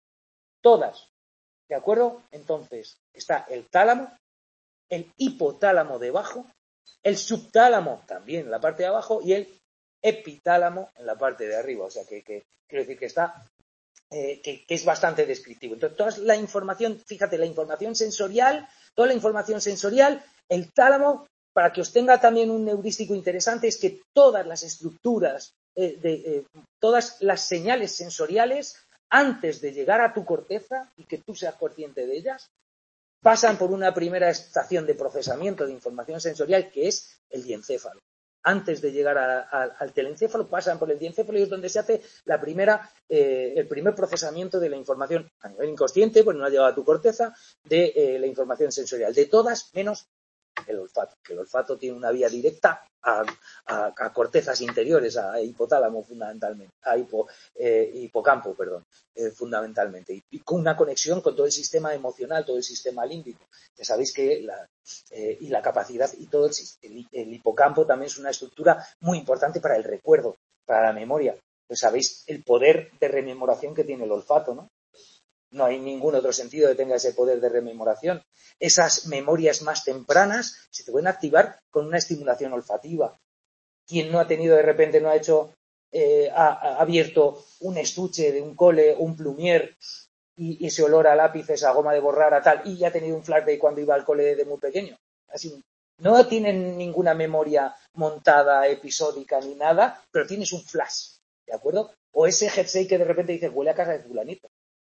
Todas, ¿de acuerdo? Entonces, está el tálamo, el hipotálamo debajo, el subtálamo también en la parte de abajo y el epitálamo en la parte de arriba. O sea, que, que quiero decir que está, eh, que, que es bastante descriptivo. Entonces, toda la información, fíjate, la información sensorial, toda la información sensorial, el tálamo, para que os tenga también un heurístico interesante, es que todas las estructuras, eh, de, eh, todas las señales sensoriales, antes de llegar a tu corteza y que tú seas consciente de ellas, pasan por una primera estación de procesamiento de información sensorial que es el diencéfalo. Antes de llegar a, a, al telencéfalo pasan por el diencéfalo y es donde se hace la primera, eh, el primer procesamiento de la información a nivel inconsciente, pues no ha llegado a tu corteza, de eh, la información sensorial. De todas, menos el olfato, que el olfato tiene una vía directa a, a, a cortezas interiores, a hipotálamo fundamentalmente, a hipo, eh, hipocampo, perdón, eh, fundamentalmente, y, y con una conexión con todo el sistema emocional, todo el sistema límbico. Ya sabéis que la, eh, y la capacidad y todo el, el, el hipocampo también es una estructura muy importante para el recuerdo, para la memoria. Pues sabéis el poder de rememoración que tiene el olfato, ¿no? No hay ningún otro sentido que tenga ese poder de rememoración. Esas memorias más tempranas se te pueden activar con una estimulación olfativa. ¿Quién no ha tenido de repente, no ha hecho, eh, ha, ha abierto un estuche de un cole, un plumier y, y ese olor a lápices, a goma de borrar, a tal, y ya ha tenido un flashback cuando iba al cole de muy pequeño? Así, no tienen ninguna memoria montada, episódica ni nada, pero tienes un flash, ¿de acuerdo? O ese jersey que de repente dices, huele a casa de fulanito.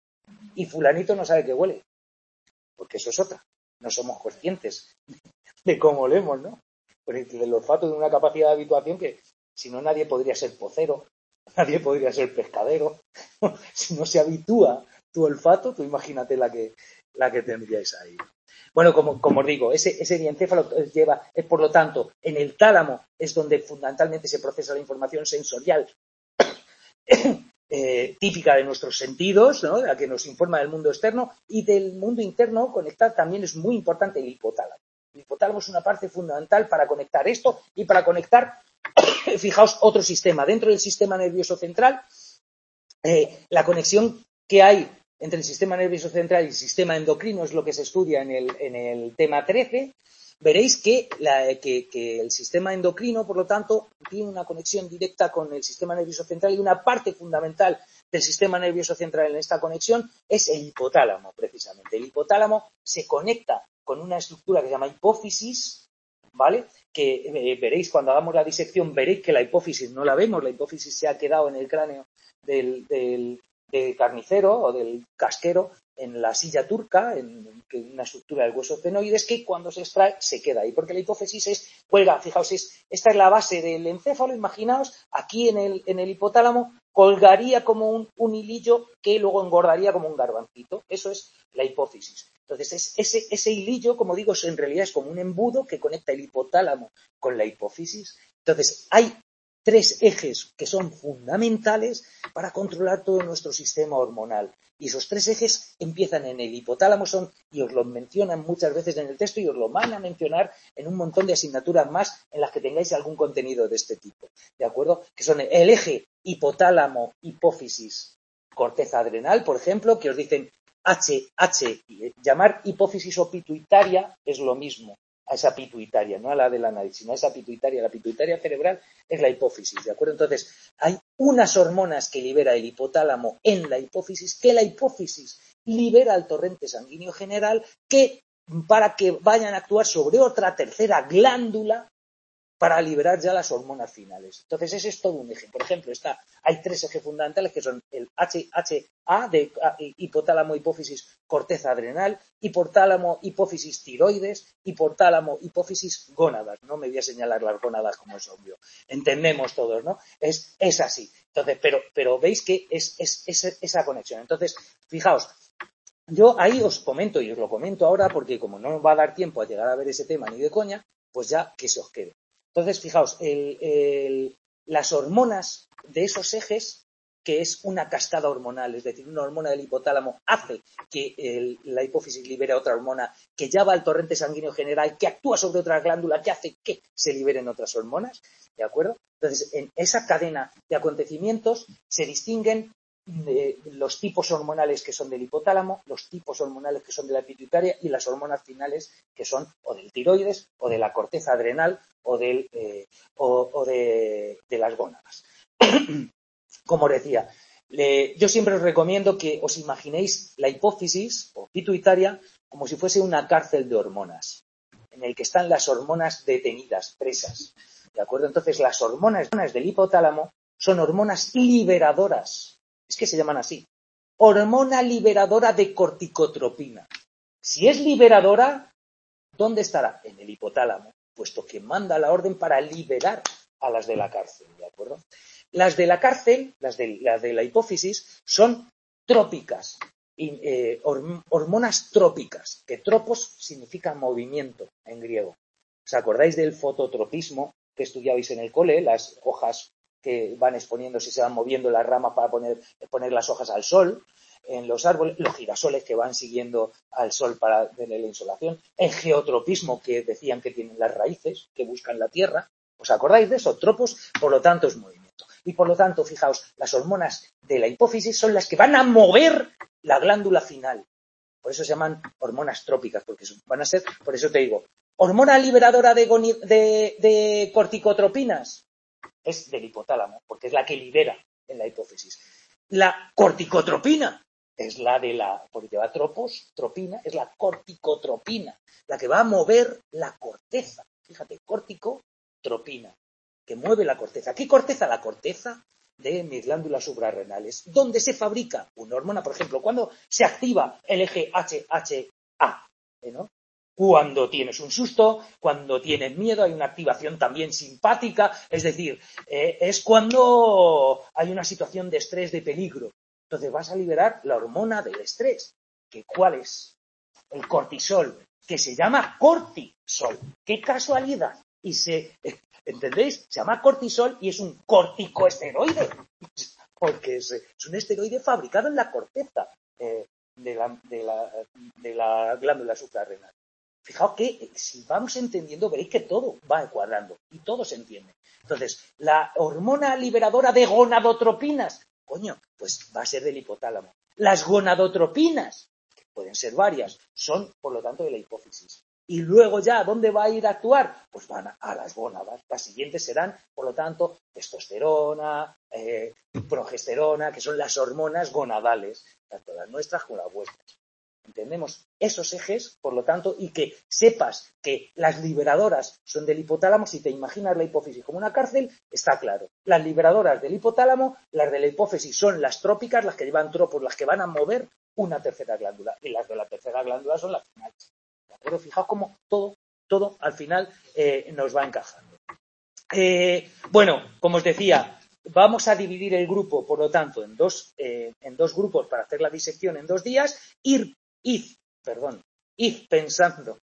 Y fulanito no sabe qué huele, porque eso es otra. No somos conscientes de cómo olemos, ¿no? Porque el olfato tiene una capacidad de habituación que, si no, nadie podría ser pocero, nadie podría ser pescadero. Si no se habitúa tu olfato, tú imagínate la que, la que tendríais ahí. Bueno, como, como os digo, ese, ese diencéfalo lleva, es por lo tanto, en el tálamo es donde fundamentalmente se procesa la información sensorial Eh, típica de nuestros sentidos, ¿no? La que nos informa del mundo externo y del mundo interno. Conectar también es muy importante el hipotálamo. El hipotálamo es una parte fundamental para conectar esto y para conectar, fijaos, otro sistema. Dentro del sistema nervioso central, eh, la conexión que hay entre el sistema nervioso central y el sistema endocrino es lo que se estudia en el, en el tema trece. Veréis que, la, que, que el sistema endocrino, por lo tanto, tiene una conexión directa con el sistema nervioso central y una parte fundamental del sistema nervioso central en esta conexión es el hipotálamo, precisamente. El hipotálamo se conecta con una estructura que se llama hipófisis, ¿vale? Que eh, veréis cuando hagamos la disección, veréis que la hipófisis no la vemos, la hipófisis se ha quedado en el cráneo del, del, del carnicero o del casquero, en la silla turca, en una estructura del hueso cenoides, que cuando se extrae se queda ahí, porque la hipófisis es, cuelga, fijaos, es, esta es la base del encéfalo, imaginaos, aquí en el, en el hipotálamo colgaría como un, un hilillo que luego engordaría como un garbancito, eso es la hipófisis. Entonces, es, ese, ese hilillo, como digo, en realidad es como un embudo que conecta el hipotálamo con la hipófisis. Entonces, hay tres ejes que son fundamentales para controlar todo nuestro sistema hormonal. Y esos tres ejes empiezan en el hipotálamo, son, y os lo mencionan muchas veces en el texto y os lo van a mencionar en un montón de asignaturas más en las que tengáis algún contenido de este tipo, ¿de acuerdo? Que son el eje hipotálamo-hipófisis corteza adrenal, por ejemplo, que os dicen H, H, llamar hipófisis o pituitaria es lo mismo a esa pituitaria, no a la del análisis, sino a esa pituitaria. La pituitaria cerebral es la hipófisis, ¿de acuerdo? Entonces, hay unas hormonas que libera el hipotálamo en la hipófisis, que la hipófisis libera al torrente sanguíneo general, que para que vayan a actuar sobre otra tercera glándula para liberar ya las hormonas finales. Entonces, ese es todo un eje. Por ejemplo, está, hay tres ejes fundamentales que son el H H A de hipotálamo, hipófisis, corteza adrenal, hipotálamo, hipófisis, tiroides, hipotálamo, hipófisis, gónadas. No me voy a señalar las gónadas como es obvio. Entendemos todos, ¿no? Es, es así. Entonces, pero, pero veis que es, es, es esa conexión. Entonces, fijaos, yo ahí os comento y os lo comento ahora porque como no nos va a dar tiempo a llegar a ver ese tema ni de coña, pues ya que se os quede. Entonces, fijaos, el, el, las hormonas de esos ejes, que es una cascada hormonal, es decir, una hormona del hipotálamo hace que el, la hipófisis libere otra hormona que ya va al torrente sanguíneo general, que actúa sobre otra glándula, que hace que se liberen otras hormonas, ¿de acuerdo? Entonces, en esa cadena de acontecimientos se distinguen de los tipos hormonales que son del hipotálamo, los tipos hormonales que son de la pituitaria y las hormonas finales que son o del tiroides o de la corteza adrenal o, del, eh, o, o de, de las gónadas. Como os decía, eh, yo siempre os recomiendo que os imaginéis la hipófisis o pituitaria como si fuese una cárcel de hormonas en el que están las hormonas detenidas, presas, ¿de acuerdo? Entonces las hormonas del hipotálamo son hormonas liberadoras. Es que se llaman así. Hormona liberadora de corticotropina. Si es liberadora, ¿dónde estará? En el hipotálamo, puesto que manda la orden para liberar a las de la cárcel, ¿de acuerdo? Las de la cárcel, las de, las de la hipófisis, son trópicas, y, eh, hormonas trópicas, que tropos significa movimiento en griego. ¿Os acordáis del fototropismo que estudiabais en el cole? Las hojas que van exponiéndose y se van moviendo las ramas para poner, poner las hojas al sol, en los árboles, los girasoles que van siguiendo al sol para tener la insolación, el geotropismo que decían que tienen las raíces, que buscan la tierra. ¿Os acordáis de eso? Tropos, por lo tanto, es movimiento. Y por lo tanto, fijaos, las hormonas de la hipófisis son las que van a mover la glándula final. Por eso se llaman hormonas trópicas, porque van a ser, por eso te digo, hormona liberadora de, de, de corticotropinas. Es del hipotálamo, porque es la que libera en la hipófisis. La corticotropina es la de la, porque lleva tropos, tropina, es la corticotropina, la que va a mover la corteza. Fíjate, corticotropina, que mueve la corteza. ¿Qué corteza? La corteza de mis glándulas suprarrenales, donde se fabrica una hormona, por ejemplo, cuando se activa el eje H H A, ¿no? Cuando tienes un susto, cuando tienes miedo, hay una activación también simpática, es decir, eh, es cuando hay una situación de estrés, de peligro. Entonces vas a liberar la hormona del estrés. ¿Que cuál es? El cortisol, que se llama cortisol. ¡Qué casualidad! Y se, ¿entendéis? Se llama cortisol y es un corticoesteroide, porque es, es un esteroide fabricado en la corteza eh, de, la, de, la, de la glándula suprarrenal. Fijaos que si vamos entendiendo, veréis que todo va cuadrando y todo se entiende. Entonces, la hormona liberadora de gonadotropinas, coño, pues va a ser del hipotálamo. Las gonadotropinas, que pueden ser varias, son, por lo tanto, de la hipófisis. Y luego ya, ¿dónde va a ir a actuar? Pues van a, a las gónadas. Las siguientes serán, por lo tanto, testosterona, eh, progesterona, que son las hormonas gonadales, tanto las nuestras como las vuestras. Entendemos esos ejes, por lo tanto, y que sepas que las liberadoras son del hipotálamo. Si te imaginas la hipófisis como una cárcel, está claro. Las liberadoras del hipotálamo, las de la hipófisis son las trópicas, las que llevan tropos, las que van a mover una tercera glándula. Y las de la tercera glándula son las finales. Pero fijaos cómo todo, todo al final eh, nos va encajando. Eh, bueno, como os decía, vamos a dividir el grupo, por lo tanto, en dos, eh, en dos grupos para hacer la disección en dos días. Ir Id, perdón, id pensando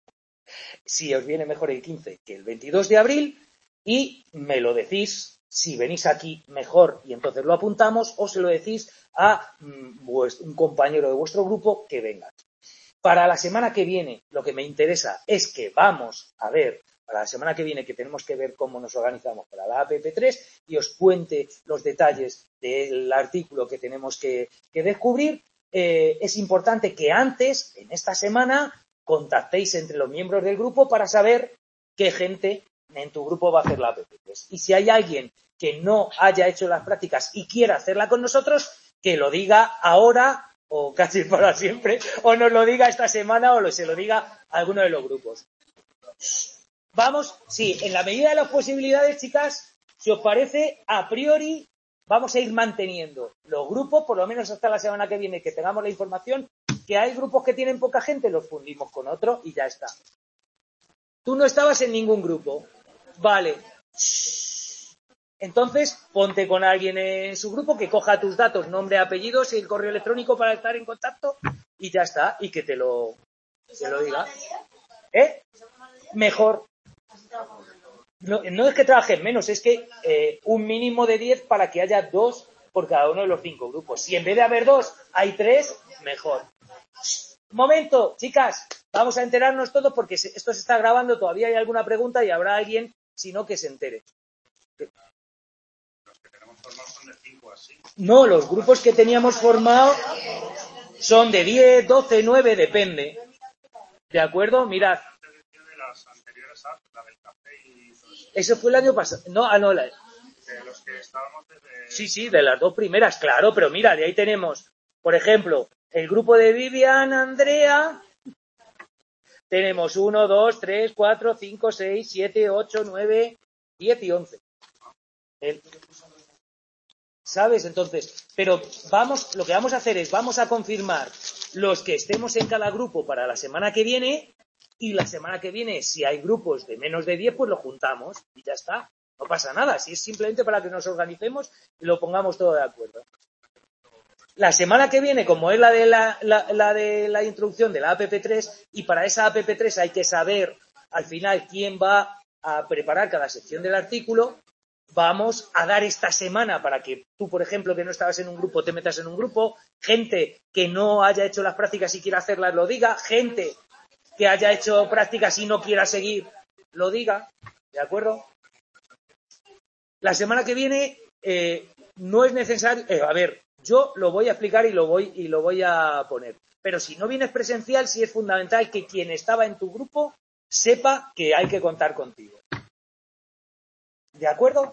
si os viene mejor el quince que el veintidós de abril y me lo decís si venís aquí mejor y entonces lo apuntamos o se lo decís a mm, un compañero de vuestro grupo que venga. Para la semana que viene lo que me interesa es que vamos a ver para la semana que viene, que tenemos que ver cómo nos organizamos para la A P P tres y os cuente los detalles del artículo que tenemos que, que descubrir, eh, es importante que antes, en esta semana, contactéis entre los miembros del grupo para saber qué gente en tu grupo va a hacer la A P P tres. Y si hay alguien que no haya hecho las prácticas y quiera hacerla con nosotros, que lo diga ahora o casi para siempre, o nos lo diga esta semana o se lo diga a alguno de los grupos. Vamos, sí, en la medida de las posibilidades, chicas, si os parece, a priori vamos a ir manteniendo los grupos, por lo menos hasta la semana que viene, que tengamos la información, que hay grupos que tienen poca gente, los fundimos con otro y ya está. Tú no estabas en ningún grupo. Vale. Entonces, ponte con alguien en su grupo que coja tus datos, nombre, apellidos y el correo electrónico para estar en contacto y ya está, y que te lo, te lo diga. ¿Eh? Mejor. No, no es que trabajes menos, es que eh, un mínimo de diez para que haya dos por cada uno de los cinco grupos. Si en vez de haber dos hay tres, mejor. Momento, chicas, vamos a enterarnos todos porque esto se está grabando, todavía hay alguna pregunta y habrá alguien, si no, que se entere. Los que tenemos formados son de cinco así. No, los grupos que teníamos formados son de diez, doce, nueve, depende. ¿De acuerdo? Mirad. Eso fue el año pasado. No, ah, no. La... De los que estábamos desde... Sí, sí, de las dos primeras, claro, pero mira, de ahí tenemos, por ejemplo, el grupo de Vivian, Andrea. Tenemos uno, dos, tres, cuatro, cinco, seis, siete, ocho, nueve, diez y once. El... ¿Sabes? Entonces, pero vamos, lo que vamos a hacer es, vamos a confirmar los que estemos en cada grupo para la semana que viene. Y la semana que viene, si hay grupos de menos de diez, pues lo juntamos y ya está. No pasa nada. Si es simplemente para que nos organicemos y lo pongamos todo de acuerdo. La semana que viene, como es la de la, la, la de la introducción de la A P P tres, y para esa A P P tres hay que saber al final quién va a preparar cada sección del artículo, vamos a dar esta semana para que tú, por ejemplo, que no estabas en un grupo, te metas en un grupo, gente que no haya hecho las prácticas y quiera hacerlas lo diga, gente que haya hecho prácticas y no quiera seguir, lo diga, ¿de acuerdo? La semana que viene eh, no es necesario, eh, a ver, yo lo voy a explicar y lo voy y lo voy a poner, pero si no vienes presencial, sí es fundamental que quien estaba en tu grupo sepa que hay que contar contigo. ¿De acuerdo?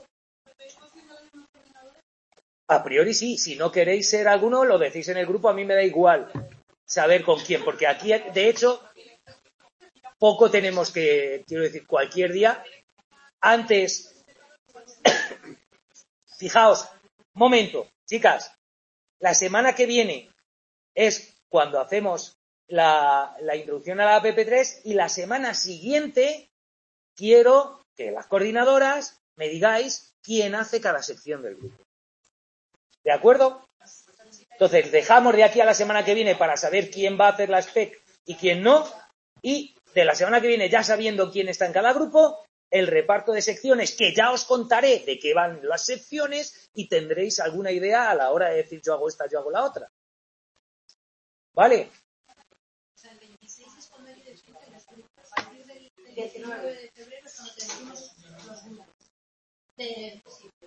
A priori sí, si no queréis ser alguno, lo decís en el grupo, a mí me da igual saber con quién, porque aquí, de hecho, poco tenemos que, quiero decir, cualquier día. Antes, fijaos, momento, chicas, la semana que viene es cuando hacemos la, la introducción a la A P P tres y la semana siguiente quiero que las coordinadoras me digáis quién hace cada sección del grupo. ¿De acuerdo? Entonces, dejamos de aquí a la semana que viene para saber quién va a hacer la S P E C y quién no, y de la semana que viene, ya sabiendo quién está en cada grupo, el reparto de secciones, que ya os contaré de qué van las secciones y tendréis alguna idea a la hora de decir yo hago esta, yo hago la otra. ¿Vale? O sea, el veintiséis es cuando hay de a partir del diecinueve de febrero es cuando tenemos los grupos. De...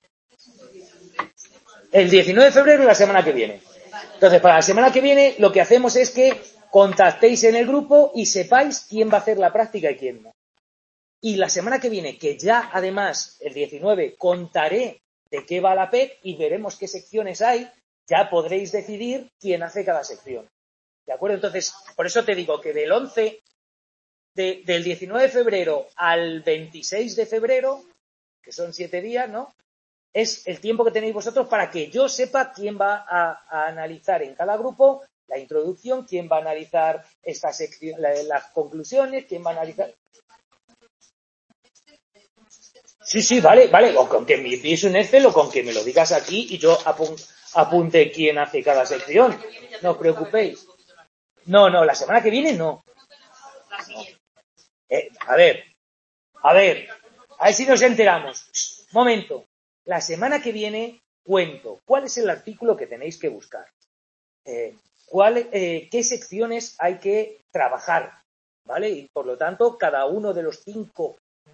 El diecinueve de febrero y la semana que viene. Entonces, para la semana que viene, lo que hacemos es que contactéis en el grupo y sepáis quién va a hacer la práctica y quién no. Y la semana que viene, que ya además, el diecinueve, contaré de qué va la P E C y veremos qué secciones hay, ya podréis decidir quién hace cada sección. ¿De acuerdo? Entonces, por eso te digo que del once, de, del diecinueve de febrero al veintiséis de febrero, que son siete días, ¿no? Es el tiempo que tenéis vosotros para que yo sepa quién va a, a analizar en cada grupo la introducción, quién va a analizar esta sección, la, las conclusiones, quién va a analizar. Sí, sí, vale, vale, o con que me envíes un Excel o con que me lo digas aquí y yo apun apunte quién hace cada sección. No os preocupéis. No, no, la semana que viene no. Eh, a ver, a ver, a ver si nos enteramos. Momento. La semana que viene cuento cuál es el artículo que tenéis que buscar. Eh, cuál, eh, qué secciones hay que trabajar, ¿vale? Y por lo tanto, cada uno de los cinco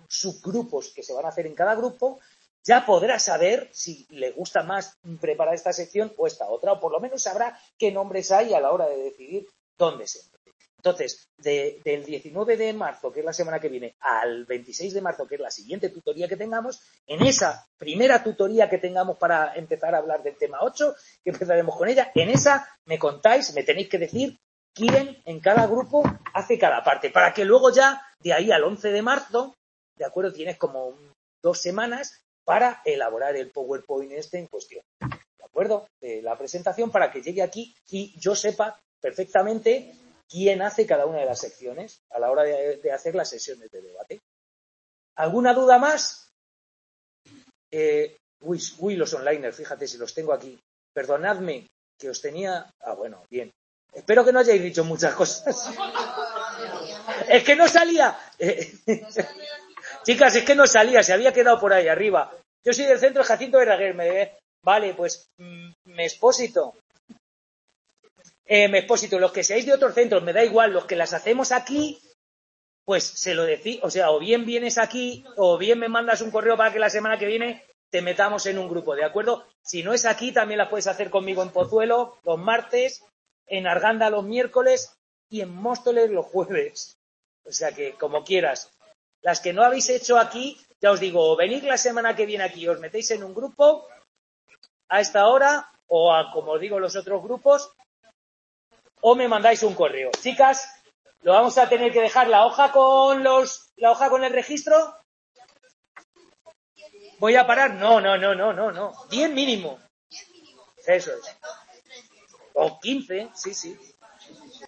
subgrupos que se van a hacer en cada grupo, ya podrá saber si le gusta más preparar esta sección o esta otra, o por lo menos sabrá qué nombres hay a la hora de decidir dónde se. Entonces, de, del diecinueve de marzo, que es la semana que viene, al veintiséis de marzo, que es la siguiente tutoría que tengamos, en esa primera tutoría que tengamos para empezar a hablar del tema ocho, que empezaremos con ella, en esa me contáis, me tenéis que decir quién en cada grupo hace cada parte, para que luego ya, de ahí al once de marzo, de acuerdo, tienes como dos semanas para elaborar el PowerPoint este en cuestión, ¿de acuerdo? De la presentación para que llegue aquí y yo sepa perfectamente quién hace cada una de las secciones a la hora de, de hacer las sesiones de debate. ¿Alguna duda más? Eh, uy, uy, los onliners, fíjate si los tengo aquí. Perdonadme que os tenía... Ah, bueno, bien. Espero que no hayáis dicho muchas cosas. Es que no salía. Chicas, es que no salía, se había quedado por ahí arriba. Yo soy del centro Jacinto Verdaguer, me ve. Vale, pues mm, me expósito. Eh, me expósito, los que seáis de otros centros, me da igual, los que las hacemos aquí, pues se lo decís, o sea, o bien vienes aquí, o bien me mandas un correo para que la semana que viene te metamos en un grupo, ¿de acuerdo? Si no es aquí, también las puedes hacer conmigo en Pozuelo los martes, en Arganda los miércoles y en Móstoles los jueves. O sea que, como quieras. Las que no habéis hecho aquí, ya os digo, o venid la semana que viene aquí, os metéis en un grupo a esta hora, o a, como os digo, los otros grupos, o me mandáis un correo. Chicas, lo vamos a tener que dejar la hoja con los, la hoja con el registro. ¿Voy a parar? No, no, no, no, no, no. diez mínimo. Eso es. O quince, sí, sí.